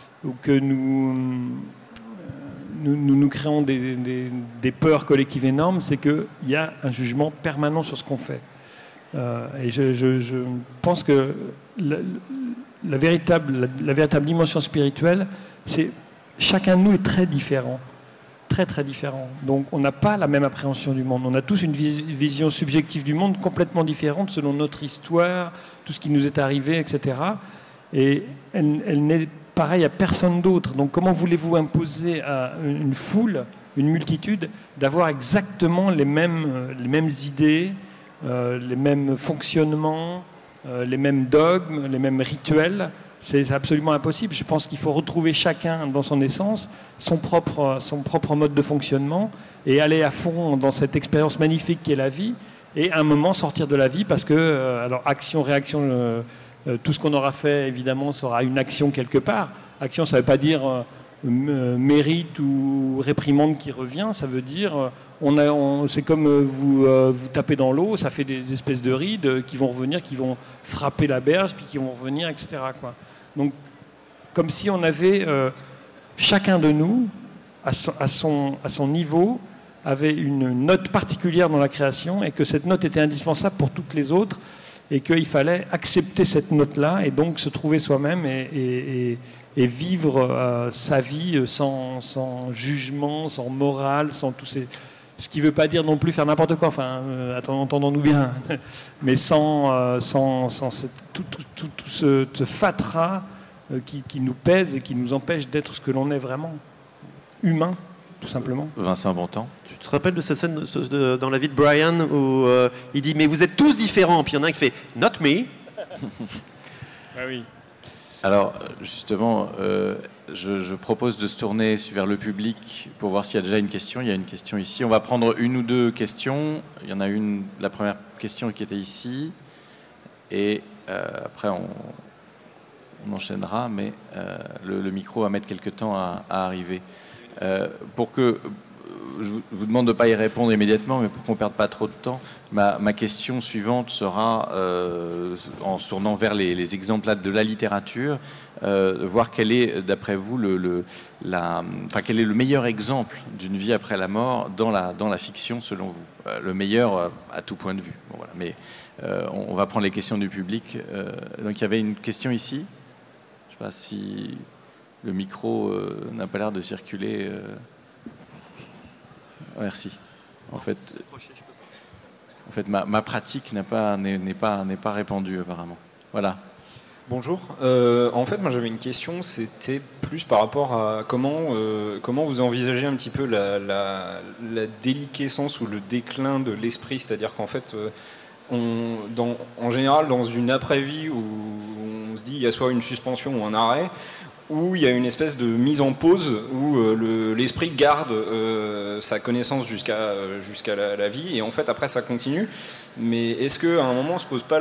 nous créons des peurs collectives énormes, c'est qu'il y a un jugement permanent sur ce qu'on fait. Et je pense que la véritable dimension spirituelle, c'est chacun de nous est très différent. Très très différent. Donc on n'a pas la même appréhension du monde. On a tous une vision subjective du monde complètement différente selon notre histoire, tout ce qui nous est arrivé, etc. Et elle n'est pareille à personne d'autre. Donc comment voulez-vous imposer à une foule, une multitude, d'avoir exactement les mêmes idées, les mêmes fonctionnements, les mêmes dogmes, les mêmes rituels? C'est absolument impossible. Je pense qu'il faut retrouver chacun dans son essence, son propre mode de fonctionnement et aller à fond dans cette expérience magnifique qu'est la vie et à un moment sortir de la vie parce que, alors action, réaction, tout ce qu'on aura fait évidemment sera une action quelque part. Action, ça ne veut pas dire mérite ou réprimande qui revient, ça veut dire c'est comme vous tapez dans l'eau, ça fait des espèces de rides qui vont revenir, qui vont frapper la berge, puis qui vont revenir, etc., quoi. Donc, comme si on avait, chacun de nous, à son niveau, avait une note particulière dans la création et que cette note était indispensable pour toutes les autres et qu'il fallait accepter cette note-là et donc se trouver soi-même et vivre sa vie sans jugement, sans morale, sans tous ces... Ce qui ne veut pas dire non plus faire n'importe quoi, enfin, entendons-nous bien, mais sans tout ce fatras qui nous pèse et qui nous empêche d'être ce que l'on est vraiment, humain, tout simplement. Vincent Bontemps. Tu te rappelles de cette scène dans la vie de Brian où il dit « Mais vous êtes tous différents », puis il y en a un qui fait « Not me ». Ah oui. Alors, justement, je propose de se tourner vers le public pour voir s'il y a déjà une question. Il y a une question ici. On va prendre une ou deux questions. Il y en a une, la première question qui était ici. Et après, on enchaînera, mais le micro va mettre quelques temps à arriver. Je vous demande de ne pas y répondre immédiatement, mais pour qu'on ne perde pas trop de temps, ma question suivante sera, en se tournant vers les exemples de la littérature, voir quel est, d'après vous, quel est le meilleur exemple d'une vie après la mort dans la fiction, selon vous. Le meilleur à tout point de vue. Bon, voilà. Mais on va prendre les questions du public. Donc il y avait une question ici. Je ne sais pas si... Le micro n'a pas l'air de circuler. Merci. En fait, ma pratique n'est pas répandue apparemment. Voilà. Bonjour. En fait, moi j'avais une question, c'était plus par rapport à comment vous envisagez un petit peu la déliquescence ou le déclin de l'esprit, c'est-à-dire qu'en fait, en général, dans une après-vie où on se dit il y a soit une suspension ou un arrêt, où il y a une espèce de mise en pause où l'esprit garde sa connaissance jusqu'à la vie, et en fait après ça continue. Mais est-ce qu'à un moment on ne se pose pas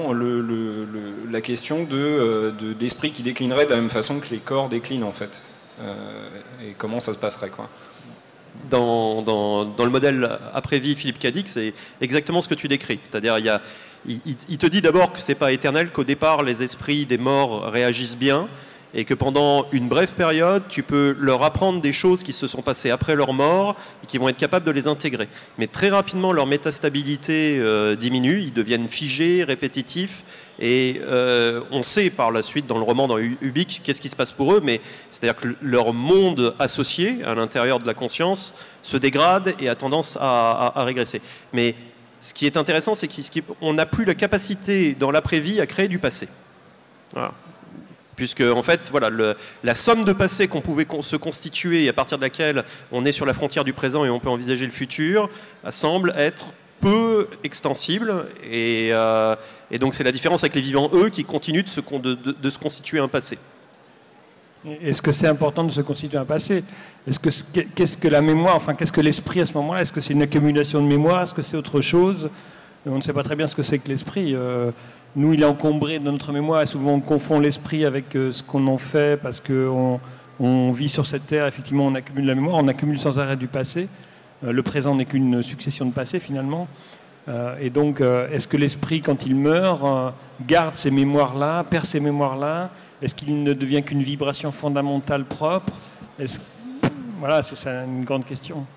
la question de l'esprit qui déclinerait de la même façon que les corps déclinent en fait, et comment ça se passerait quoi? Dans le modèle après-vie Philippe Cadic, c'est exactement ce que tu décris. C'est-à-dire, il te dit d'abord que ce n'est pas éternel, qu'au départ, les esprits des morts réagissent bien, et que pendant une brève période, tu peux leur apprendre des choses qui se sont passées après leur mort et qui vont être capables de les intégrer. Mais très rapidement, leur métastabilité diminue, ils deviennent figés, répétitifs, et on sait par la suite dans le roman, dans Ubik, qu'est-ce qui se passe pour eux, mais c'est-à-dire que leur monde associé à l'intérieur de la conscience se dégrade et a tendance à régresser. Mais ce qui est intéressant, c'est qu'on n'a plus la capacité dans l'après-vie à créer du passé. Voilà. Puisque, en fait, voilà, la somme de passé qu'on pouvait se constituer et à partir de laquelle on est sur la frontière du présent et on peut envisager le futur, semble être peu extensible. Et donc, c'est la différence avec les vivants, eux, qui continuent de se constituer un passé. Est-ce que c'est important de se constituer un passé? Qu'est-ce que la mémoire, enfin, qu'est-ce que l'esprit à ce moment-là? Est-ce que c'est une accumulation de mémoire? Est-ce que c'est autre chose? On ne sait pas très bien ce que c'est que l'esprit. Nous, il est encombré de notre mémoire et souvent on confond l'esprit avec ce qu'on en fait parce qu'on vit sur cette terre, effectivement on accumule la mémoire, on accumule sans arrêt du passé. Le présent n'est qu'une succession de passés finalement. Et donc, est-ce que l'esprit, quand il meurt, garde ces mémoires-là, perd ces mémoires-là? Est-ce qu'il ne devient qu'une vibration fondamentale propre? Voilà, c'est ça une grande question.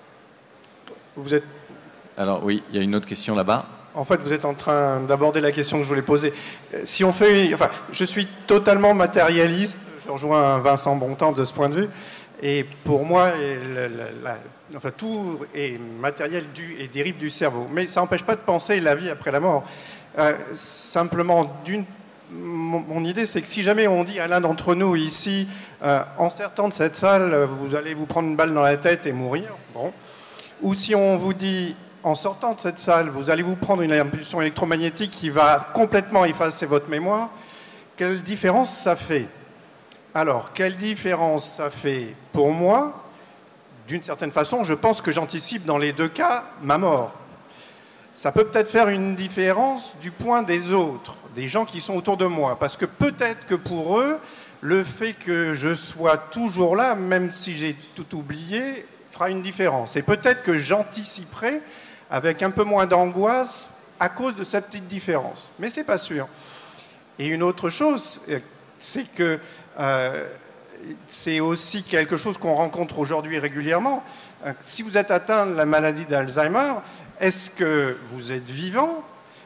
Vous êtes... Alors oui, il y a une autre question là-bas. En fait, vous êtes en train d'aborder la question que je voulais poser. Si on fait, enfin, je suis totalement matérialiste. Je rejoins Vincent Bontemps de ce point de vue. Et pour moi, tout est matériel et dérive du cerveau. Mais ça n'empêche pas de penser la vie après la mort. Simplement, mon idée, c'est que si jamais on dit à l'un d'entre nous ici, en sortant de cette salle, vous allez vous prendre une balle dans la tête et mourir. Bon. Ou si on vous dit, en sortant de cette salle, vous allez vous prendre une impulsion électromagnétique qui va complètement effacer votre mémoire, quelle différence ça fait? Alors, quelle différence ça fait pour moi? D'une certaine façon, je pense que j'anticipe dans les deux cas ma mort. Ça peut peut-être faire une différence du point des autres, des gens qui sont autour de moi, parce que peut-être que pour eux, le fait que je sois toujours là, même si j'ai tout oublié, fera une différence. Et peut-être que j'anticiperai avec un peu moins d'angoisse à cause de cette petite différence. Mais ce n'est pas sûr. Et une autre chose, c'est que c'est aussi quelque chose qu'on rencontre aujourd'hui régulièrement. Si vous êtes atteint de la maladie d'Alzheimer, est-ce que vous êtes vivant?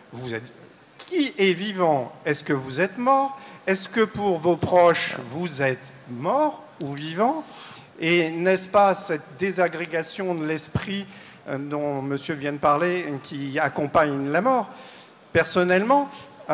Qui est vivant? Est-ce que vous êtes mort? Est-ce que pour vos proches, vous êtes mort ou vivant? Et n'est-ce pas cette désagrégation de l'esprit dont monsieur vient de parler, qui accompagne la mort? Personnellement,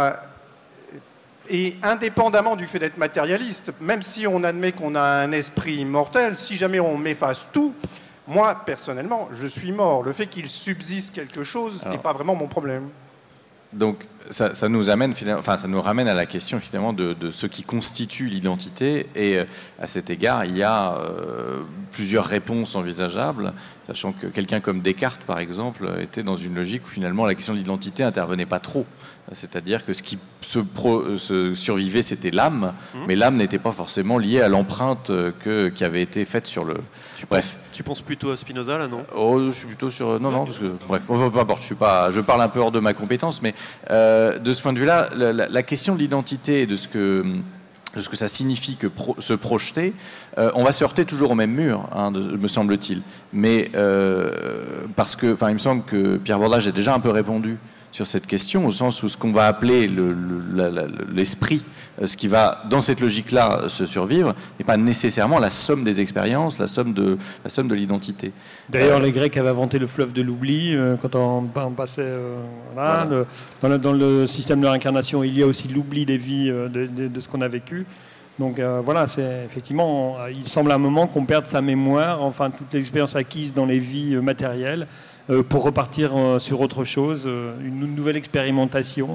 et indépendamment du fait d'être matérialiste, même si on admet qu'on a un esprit immortel, si jamais on m'efface tout, moi, personnellement, je suis mort. Le fait qu'il subsiste quelque chose n'est pas vraiment mon problème. Donc, ça nous amène, ça nous ramène à la question finalement de ce qui constitue l'identité. Et à cet égard, il y a plusieurs réponses envisageables, sachant que quelqu'un comme Descartes, par exemple, était dans une logique où finalement la question de l'identité n'intervenait pas trop. C'est-à-dire que ce qui se survivait, c'était l'âme, mais l'âme n'était pas forcément liée à l'empreinte qui avait été faite sur le... Bref. Tu penses plutôt à Spinoza, là, non? Je suis plutôt sur... Non, parce que... Bref, peu importe, je parle un peu hors de ma compétence, mais de ce point de vue-là, la question de l'identité et de ce que ça signifie que se projeter, on va se heurter toujours au même mur, me semble-t-il. Mais parce que, il me semble que Pierre Bordage a déjà un peu répondu sur cette question, au sens où ce qu'on va appeler l'esprit, ce qui va, dans cette logique-là, se survivre, n'est pas nécessairement la somme des expériences, la somme de l'identité. D'ailleurs, les Grecs avaient inventé le fleuve de l'oubli, quand on passait... voilà. Dans le système de réincarnation, il y a aussi l'oubli des vies, de ce qu'on a vécu. Donc voilà, c'est effectivement, il semble à un moment qu'on perde sa mémoire, enfin toutes les expériences acquises dans les vies matérielles, pour repartir sur autre chose, une nouvelle expérimentation,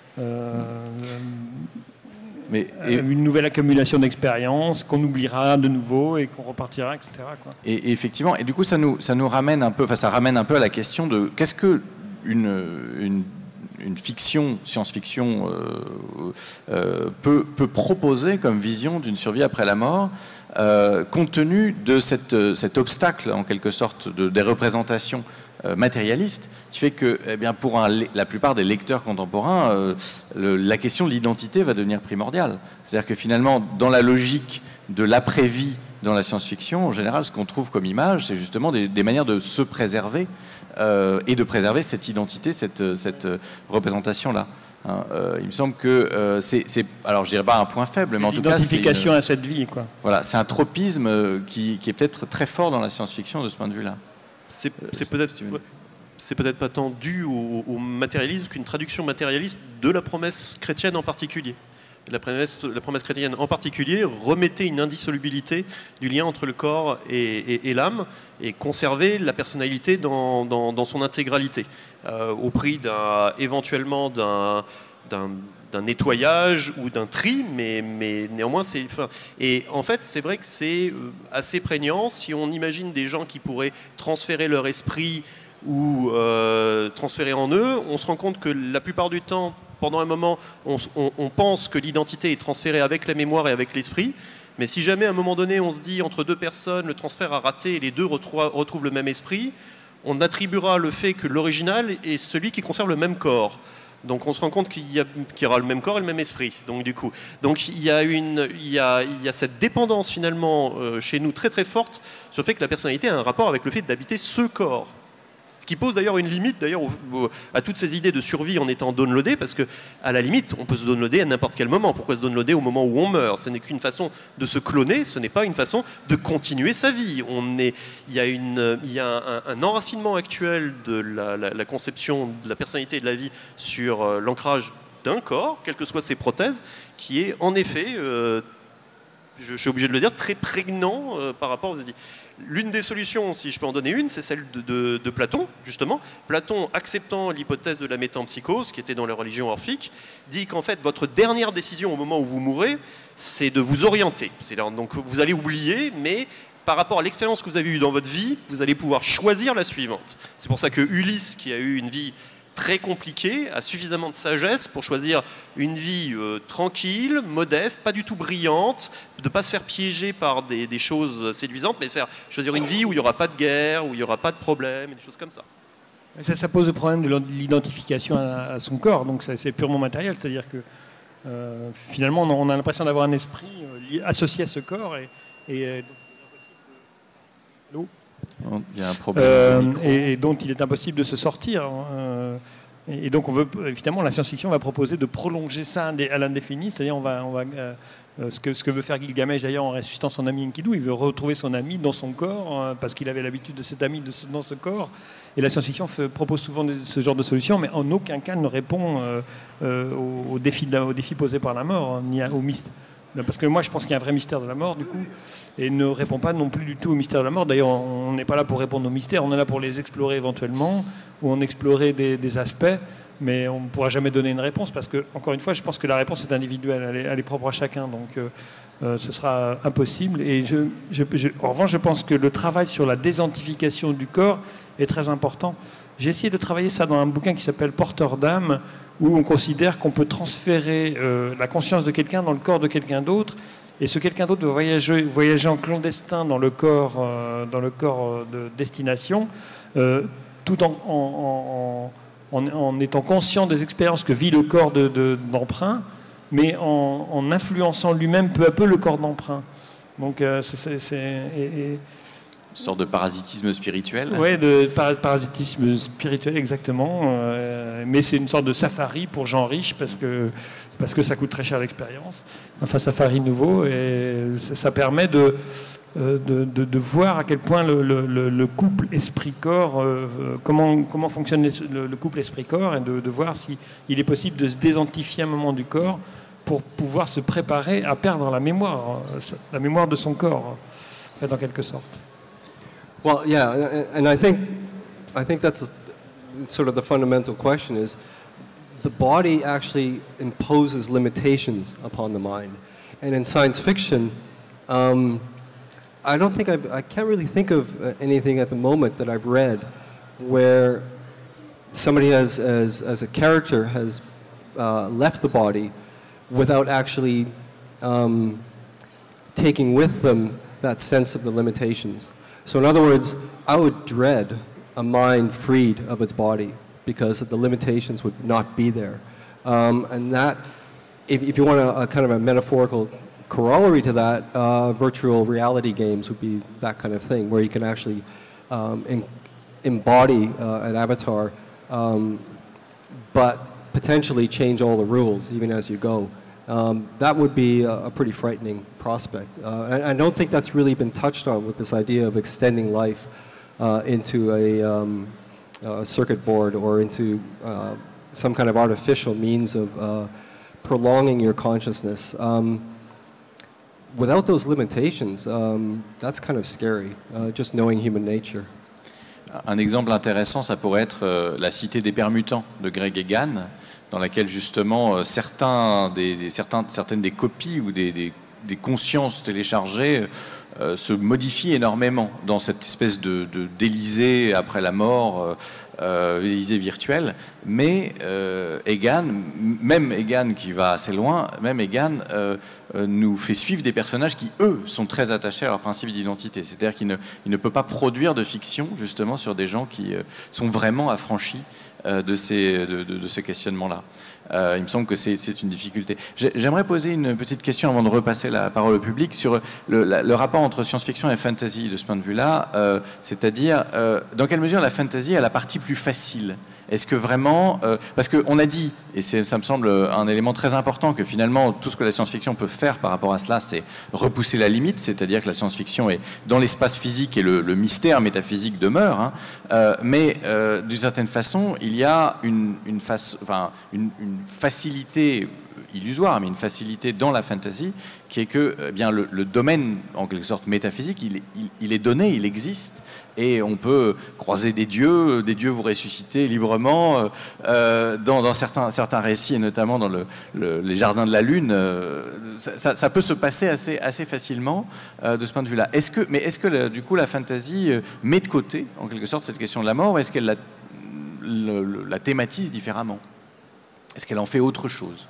une nouvelle accumulation d'expériences qu'on oubliera de nouveau et qu'on repartira, etc. quoi. Et effectivement, et du coup ça nous ramène un peu, ça ramène un peu à la question de qu'est-ce que une fiction, science-fiction peut proposer comme vision d'une survie après la mort, compte tenu de cet obstacle en quelque sorte des représentations matérialiste, qui fait que pour la plupart des lecteurs contemporains, la question de l'identité va devenir primordiale. C'est-à-dire que finalement, dans la logique de l'après-vie dans la science-fiction, en général, ce qu'on trouve comme image, c'est justement des manières de se préserver et de préserver cette identité, cette représentation-là. Il me semble que alors je dirais pas un point faible, mais en tout cas c'est l'identification à cette vie, quoi. Voilà, c'est un tropisme qui est peut-être très fort dans la science-fiction de ce point de vue-là. C'est peut-être pas tant dû au matérialisme qu'une traduction matérialiste de la promesse chrétienne en particulier. La promesse chrétienne en particulier remettait une indissolubilité du lien entre le corps et l'âme et conservait la personnalité dans son intégralité, au prix éventuellement d'un nettoyage ou d'un tri, mais néanmoins c'est... Et en fait, c'est vrai que c'est assez prégnant. Si on imagine des gens qui pourraient transférer leur esprit ou transférer en eux, on se rend compte que la plupart du temps, pendant un moment, on pense que l'identité est transférée avec la mémoire et avec l'esprit. Mais si jamais à un moment donné, on se dit entre deux personnes, le transfert a raté et les deux retrouvent le même esprit, on attribuera le fait que l'original est celui qui conserve le même corps. Donc on se rend compte qu'il y aura le même corps et le même esprit. Donc il y a cette dépendance finalement chez nous très très forte sur le fait que la personnalité a un rapport avec le fait d'habiter ce corps. Ce qui pose d'ailleurs une limite à toutes ces idées de survie en étant downloadé, parce que à la limite on peut se downloader à n'importe quel moment. Pourquoi se downloader au moment où on meurt? Ce n'est qu'une façon de se cloner, ce n'est pas une façon de continuer sa vie. Il y a un enracinement actuel de la conception de la personnalité et de la vie sur l'ancrage d'un corps, quelles que soient ses prothèses, qui est en effet, je suis obligé de le dire, très prégnant par rapport aux idées. L'une des solutions, si je peux en donner une, c'est celle de Platon, justement. Platon, acceptant l'hypothèse de la métempsychose, qui était dans la religion orphique, dit qu'en fait, votre dernière décision au moment où vous mourrez, c'est de vous orienter. Donc vous allez oublier, mais par rapport à l'expérience que vous avez eue dans votre vie, vous allez pouvoir choisir la suivante. C'est pour ça que Ulysse, qui a eu une vie très compliqué, a suffisamment de sagesse pour choisir une vie tranquille, modeste, pas du tout brillante, de ne pas se faire piéger par des choses séduisantes, mais choisir une vie où il n'y aura pas de guerre, où il n'y aura pas de problème, et des choses comme ça. Ça pose le problème de l'identification à son corps, donc c'est purement matériel, c'est-à-dire que finalement on a l'impression d'avoir un esprit associé à ce corps et l'eau. Il y a un problème et dont il est impossible de se sortir. Et donc, évidemment, la science-fiction va proposer de prolonger ça à l'indéfini, c'est-à-dire ce que veut faire Gilgamesh d'ailleurs en ressuscitant son ami Enkidu, il veut retrouver son ami dans son corps parce qu'il avait l'habitude de cet ami dans ce corps. Et la science-fiction propose souvent ce genre de solution, mais en aucun cas ne répond aux défis posés par la mort, ni au mystère. Parce que moi, je pense qu'il y a un vrai mystère de la mort, du coup, et ne répond pas non plus du tout au mystère de la mort. D'ailleurs, on n'est pas là pour répondre aux mystères, on est là pour les explorer éventuellement, ou en explorer des aspects, mais on ne pourra jamais donner une réponse, parce que, encore une fois, je pense que la réponse est individuelle, elle est propre à chacun, donc ce sera impossible. Et en revanche, je pense que le travail sur la désidentification du corps est très important. J'ai essayé de travailler ça dans un bouquin qui s'appelle Porteur d'âme, où on considère qu'on peut transférer la conscience de quelqu'un dans le corps de quelqu'un d'autre, et ce quelqu'un d'autre doit voyager en clandestin dans le corps de destination, tout en étant conscient des expériences que vit le corps d'emprunt, mais en influençant lui-même peu à peu le corps d'emprunt. Donc sorte de parasitisme spirituel. Oui, de parasitisme spirituel, exactement. Mais c'est une sorte de safari pour gens riches parce que ça coûte très cher l'expérience. Enfin, safari nouveau. Et ça permet de voir à quel point le couple esprit-corps, comment fonctionne le couple esprit-corps, et de voir s'il est possible de se désidentifier un moment du corps pour pouvoir se préparer à perdre la mémoire de son corps, en fait, en quelque sorte. Well, yeah, and I think that's sort of the fundamental question is the body actually imposes limitations upon the mind. And in science fiction, I can't really think of anything at the moment that I've read where somebody as a character has left the body without actually taking with them that sense of the limitations. So in other words, I would dread a mind freed of its body because the limitations would not be there. And that, if you want a kind of a metaphorical corollary to that, virtual reality games would be that kind of thing, where you can actually embody an avatar, but potentially change all the rules even as you go. That would be a pretty frightening prospect. I don't think that's really been touched on with this idea of extending life into a circuit board or into some kind of artificial means of prolonging your consciousness. Without those limitations, that's kind of scary, just knowing human nature. Un exemple intéressant, ça pourrait être La Cité des Permutants de Greg Egan, dans laquelle justement certaines des copies ou des consciences téléchargées se modifient énormément dans cette espèce d'Élysée après la mort, Élysée virtuelle. Mais même Egan qui va assez loin, même Egan nous fait suivre des personnages qui, eux, sont très attachés à leur principe d'identité. C'est-à-dire qu'il ne peut pas produire de fiction, justement, sur des gens qui sont vraiment affranchis de ces questionnements-là. Il me semble que c'est une difficulté. J'aimerais poser une petite question avant de repasser la parole au public sur le rapport entre science-fiction et fantasy de ce point de vue-là, c'est-à-dire dans quelle mesure la fantasy a la partie plus facile. Est-ce que vraiment... parce qu'on a dit, et ça me semble un élément très important, que finalement, tout ce que la science-fiction peut faire par rapport à cela, c'est repousser la limite, c'est-à-dire que la science-fiction est dans l'espace physique et le mystère métaphysique demeure. Hein, mais d'une certaine façon, il y a une facilité illusoire, mais une facilité dans la fantasy, qui est que eh bien, le domaine, en quelque sorte métaphysique, il est donné, il existe, et on peut croiser des dieux vous ressusciter librement dans certains récits, et notamment dans les jardins de la Lune. Ça peut se passer assez facilement de ce point de vue-là. Est-ce que du coup la fantasy met de côté, en quelque sorte, cette question de la mort, ou est-ce qu'elle la thématise différemment? Est-ce qu'elle en fait autre chose?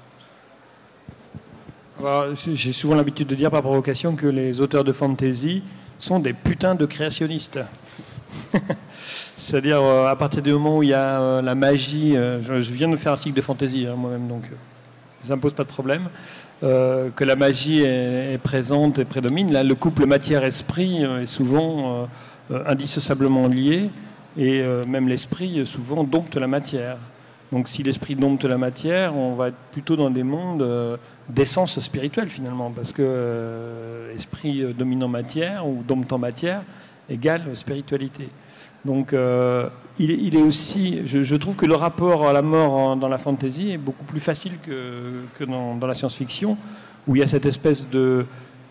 J'ai souvent l'habitude de dire par provocation que les auteurs de fantasy sont des putains de créationnistes. C'est-à-dire, à partir du moment où il y a la magie, je viens de faire un cycle de fantasy moi-même, donc ça ne me pose pas de problème, que la magie est présente et prédomine. Là, le couple matière-esprit est souvent indissociablement lié, et même l'esprit souvent dompte la matière. Donc si l'esprit dompte la matière, on va être plutôt dans des mondes d'essence spirituelle finalement, parce que esprit dominant matière ou domptant matière égale spiritualité. Donc il est aussi, je trouve que le rapport à la mort dans la fantasy est beaucoup plus facile que dans la science-fiction, où il y a cette espèce de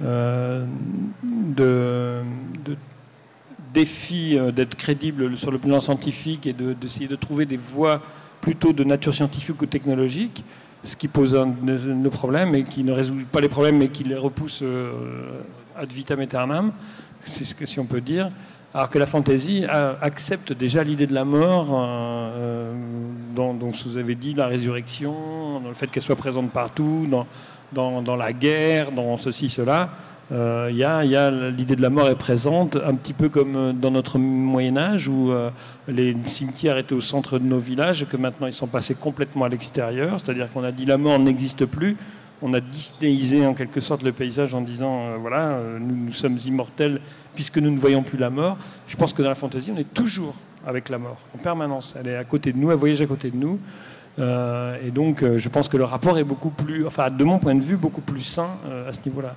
défi d'être crédible sur le plan scientifique et d'essayer de trouver des voies plutôt de nature scientifique ou technologique, ce qui pose nos problèmes et qui ne résout pas les problèmes, mais qui les repousse ad vitam aeternam, c'est ce que si on peut dire. Alors que la fantasy accepte déjà l'idée de la mort, dans ce que vous avez dit, la résurrection, dans le fait qu'elle soit présente partout, dans la guerre, dans ceci, cela. Il y a l'idée de la mort est présente, un petit peu comme dans notre Moyen-Âge, où les cimetières étaient au centre de nos villages et que maintenant ils sont passés complètement à l'extérieur, c'est-à-dire qu'on a dit la mort n'existe plus, on a disneyisé en quelque sorte le paysage en disant voilà, nous sommes immortels puisque nous ne voyons plus la mort. Je pense que dans la fantasy, on est toujours avec la mort, en permanence. Elle est à côté de nous, elle voyage à côté de nous. Et donc, je pense que le rapport est beaucoup plus, enfin, de mon point de vue, beaucoup plus sain à ce niveau-là.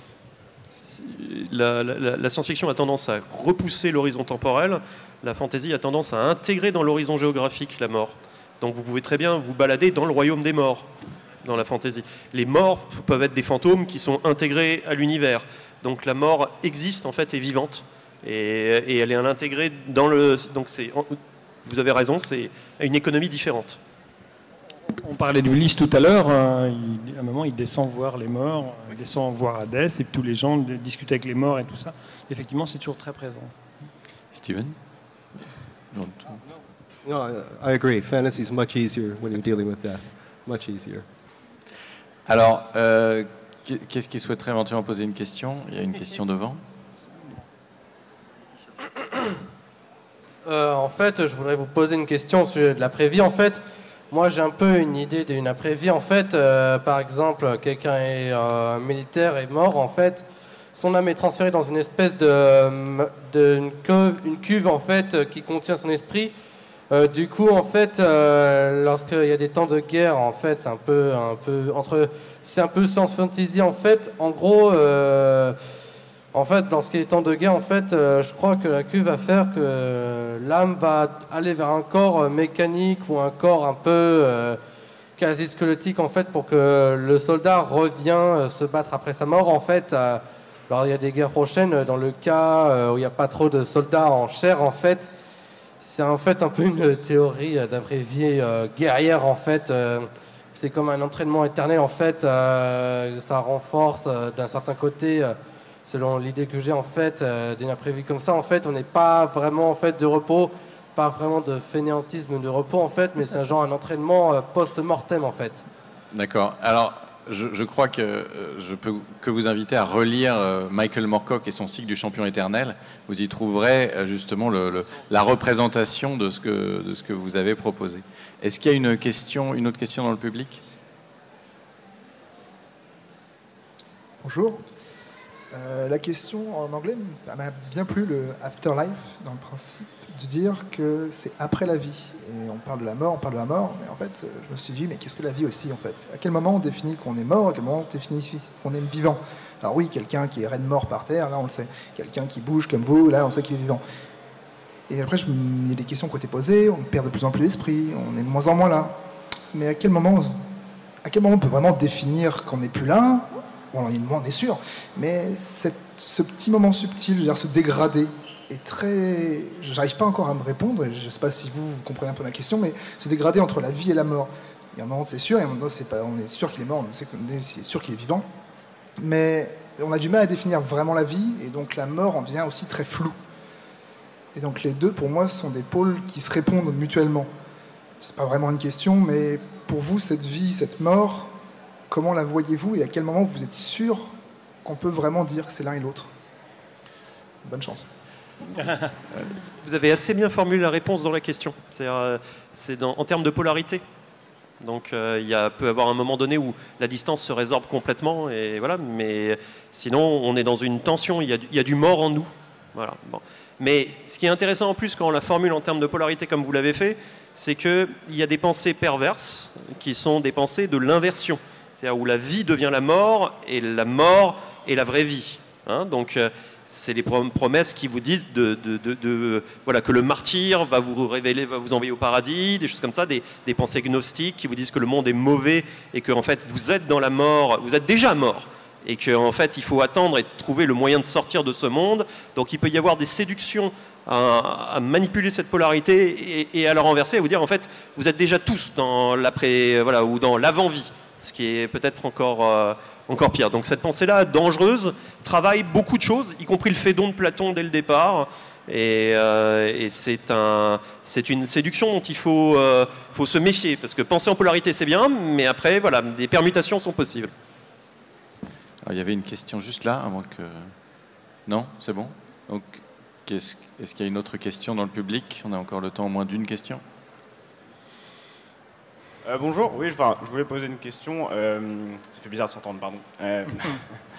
La science-fiction a tendance à repousser l'horizon temporel, la fantasy a tendance à intégrer dans l'horizon géographique la mort. Donc vous pouvez très bien vous balader dans le royaume des morts, dans la fantasy. Les morts peuvent être des fantômes qui sont intégrés à l'univers. Donc la mort existe en fait, est vivante, et elle est intégrée dans le... Donc vous avez raison, c'est une économie différente. On parlait d'Ulysse tout à l'heure. À un moment, il descend voir les morts, il descend voir Hadès, et tous les gens discutent avec les morts et tout ça. Effectivement, c'est toujours très présent. Steven? No, I agree. Fantasy is much easier when you're dealing with death. Much easier. Alors, qu'est-ce qui souhaiterait éventuellement poser une question? Il y a une question devant. En fait, je voudrais vous poser une question au sujet de l'après-vie. En fait, moi, j'ai un peu une idée d'une après-vie. En fait, par exemple, quelqu'un est militaire est mort. En fait, son âme est transférée dans une espèce une cuve en fait qui contient son esprit. Du coup, en fait, lorsqu'il y a des temps de guerre, en fait, c'est un peu science fantasy en fait. En gros, en fait, lorsqu'il y a des temps de guerre, en fait, je crois que la cuve va faire que l'âme va aller vers un corps mécanique ou un corps un peu quasi squelettique en fait, pour que le soldat revienne se battre après sa mort. En fait, alors il y a des guerres prochaines. Dans le cas où il n'y a pas trop de soldats en chair, en fait. C'est en fait un peu une théorie d'après-vie guerrière en fait. C'est comme un entraînement éternel en fait. Ça renforce d'un certain côté, selon l'idée que j'ai en fait, d'une après-vie comme ça. En fait, on n'est pas vraiment en fait de repos, pas vraiment de fainéantisme de repos en fait, mais c'est un genre un entraînement post-mortem en fait. D'accord. Alors, je crois que je peux que vous inviter à relire Michael Moorcock et son cycle du champion éternel. Vous y trouverez justement la représentation de ce que vous avez proposé. Est-ce qu'il y a une autre question dans le public? Bonjour. La question en anglais m'a bien plu, le afterlife, dans le principe de dire que c'est après la vie. Et on parle de la mort, mais en fait, je me suis dit, mais qu'est-ce que la vie aussi, en fait? À quel moment on définit qu'on est mort, à quel moment on définit qu'on est vivant? Alors oui, quelqu'un qui est raide mort par terre, là on le sait. Quelqu'un qui bouge comme vous, là on sait qu'il est vivant. Et après, il y a des questions qui ont été posées, on perd de plus en plus l'esprit, on est de moins en moins là. Mais à quel moment on peut vraiment définir qu'on n'est plus là? Bon, on est sûr, mais ce petit moment subtil, je veux dire, ce dégradé, est très... J'arrive pas encore à me répondre, et je sais pas si vous comprenez un peu ma question, mais ce dégradé entre la vie et la mort. Il y a un moment, c'est sûr, et un moment, c'est pas, on est sûr qu'il est mort, on sait qu'on est sûr qu'il est vivant, mais on a du mal à définir vraiment la vie, et donc la mort en devient aussi très floue. Et donc les deux, pour moi, sont des pôles qui se répondent mutuellement. C'est pas vraiment une question, mais pour vous, cette vie, cette mort, comment la voyez-vous, et à quel moment vous êtes sûr qu'on peut vraiment dire que c'est l'un et l'autre? Bonne chance. Vous avez assez bien formulé la réponse dans la question. C'est en termes de polarité. Donc il peut y avoir un moment donné où la distance se résorbe complètement, et voilà. Mais sinon, on est dans une tension. Il y a du mort en nous. Voilà. Bon. Mais ce qui est intéressant en plus quand on la formule en termes de polarité comme vous l'avez fait, c'est qu'il y a des pensées perverses qui sont des pensées de l'inversion. C'est-à-dire où la vie devient la mort est la vraie vie. Hein, donc c'est les promesses qui vous disent voilà, que le martyr va vous révéler, va vous envoyer au paradis, des choses comme ça, des pensées gnostiques qui vous disent que le monde est mauvais et que en fait vous êtes dans la mort, vous êtes déjà mort, et qu'en fait il faut attendre et trouver le moyen de sortir de ce monde. Donc il peut y avoir des séductions à manipuler cette polarité et à la renverser, à vous dire en fait vous êtes déjà tous dans l'après, voilà, ou dans l'avant-vie, ce qui est peut-être encore pire. Donc cette pensée-là, dangereuse, travaille beaucoup de choses, y compris le fédon de Platon dès le départ. Et c'est une séduction dont il faut se méfier, parce que penser en polarité, c'est bien, mais après, voilà, des permutations sont possibles. Alors, il y avait une question juste là, avant que... Non, c'est bon. Donc, est-ce qu'il y a une autre question dans le public? On a encore le temps, au moins d'une question. Bonjour, oui, je voulais poser une question. Ça fait bizarre de s'entendre, pardon.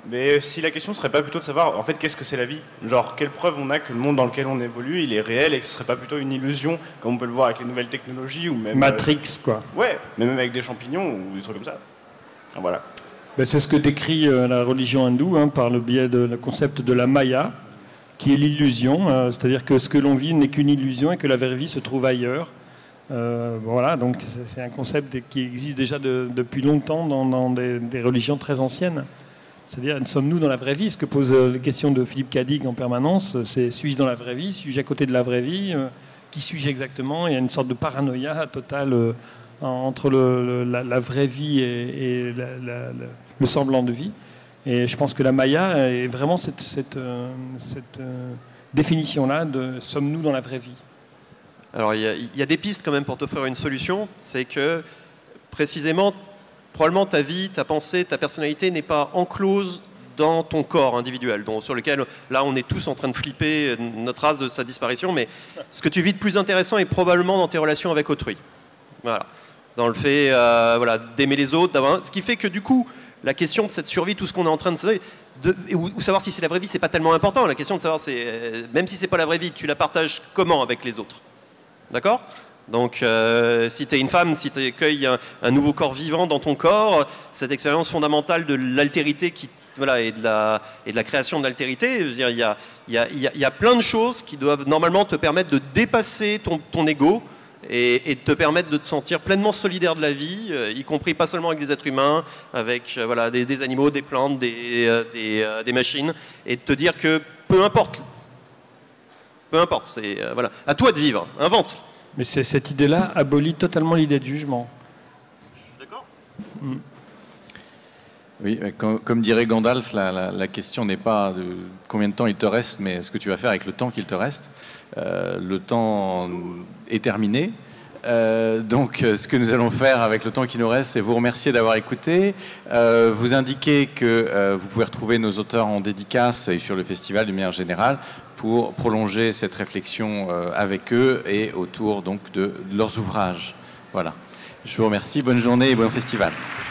Mais si la question serait pas plutôt de savoir, en fait, qu'est-ce que c'est la vie? Genre, quelle preuve on a que le monde dans lequel on évolue, il est réel et que ce serait pas plutôt une illusion, comme on peut le voir avec les nouvelles technologies ou même... Matrix, quoi. Ouais, mais même avec des champignons ou des trucs comme ça. Ah, voilà. Ben, c'est ce que décrit la religion hindoue par le biais de le concept de la Maya, qui est l'illusion, c'est-à-dire que ce que l'on vit n'est qu'une illusion et que la vraie vie se trouve ailleurs. Voilà, donc c'est un concept qui existe déjà depuis longtemps dans des religions très anciennes. C'est-à-dire, sommes-nous dans la vraie vie? Ce que pose la question de Philippe Cadic en permanence, c'est suis-je dans la vraie vie? Suis-je à côté de la vraie vie? Qui suis-je exactement? Il y a une sorte de paranoïa totale entre la vraie vie et le semblant de vie. Et je pense que la Maya est vraiment cette définition-là de sommes-nous dans la vraie vie? Alors il y a des pistes quand même pour t'offrir une solution. C'est que précisément, probablement ta vie, ta pensée, ta personnalité n'est pas enclose dans ton corps individuel, sur lequel là on est tous en train de flipper notre race de sa disparition. Mais ce que tu vis de plus intéressant est probablement dans tes relations avec autrui. Voilà. Dans le fait d'aimer les autres, ce qui fait que du coup la question de cette survie, tout ce qu'on est en train de savoir, ou savoir si c'est la vraie vie, c'est pas tellement important. La question de savoir, c'est même si c'est pas la vraie vie, tu la partages comment avec les autres? D'accord? Donc, si tu es une femme, si tu accueilles un nouveau corps vivant dans ton corps, cette expérience fondamentale de l'altérité et de la création de l'altérité, il y a plein de choses qui doivent normalement te permettre de dépasser ton ego et de te permettre de te sentir pleinement solidaire de la vie, y compris pas seulement avec des êtres humains, avec des animaux, des plantes, des machines, et de te dire que peu importe, c'est à toi de vivre, invente. Mais cette idée-là abolit totalement l'idée de jugement. Je suis d'accord. Oui, comme dirait Gandalf, la question n'est pas de combien de temps il te reste, mais ce que tu vas faire avec le temps qu'il te reste. Le temps est terminé. Donc, ce que nous allons faire avec le temps qui nous reste, c'est vous remercier d'avoir écouté, vous indiquer que vous pouvez retrouver nos auteurs en dédicace et sur le festival de manière générale pour prolonger cette réflexion avec eux et autour donc de leurs ouvrages. Voilà. Je vous remercie, bonne journée et bon festival.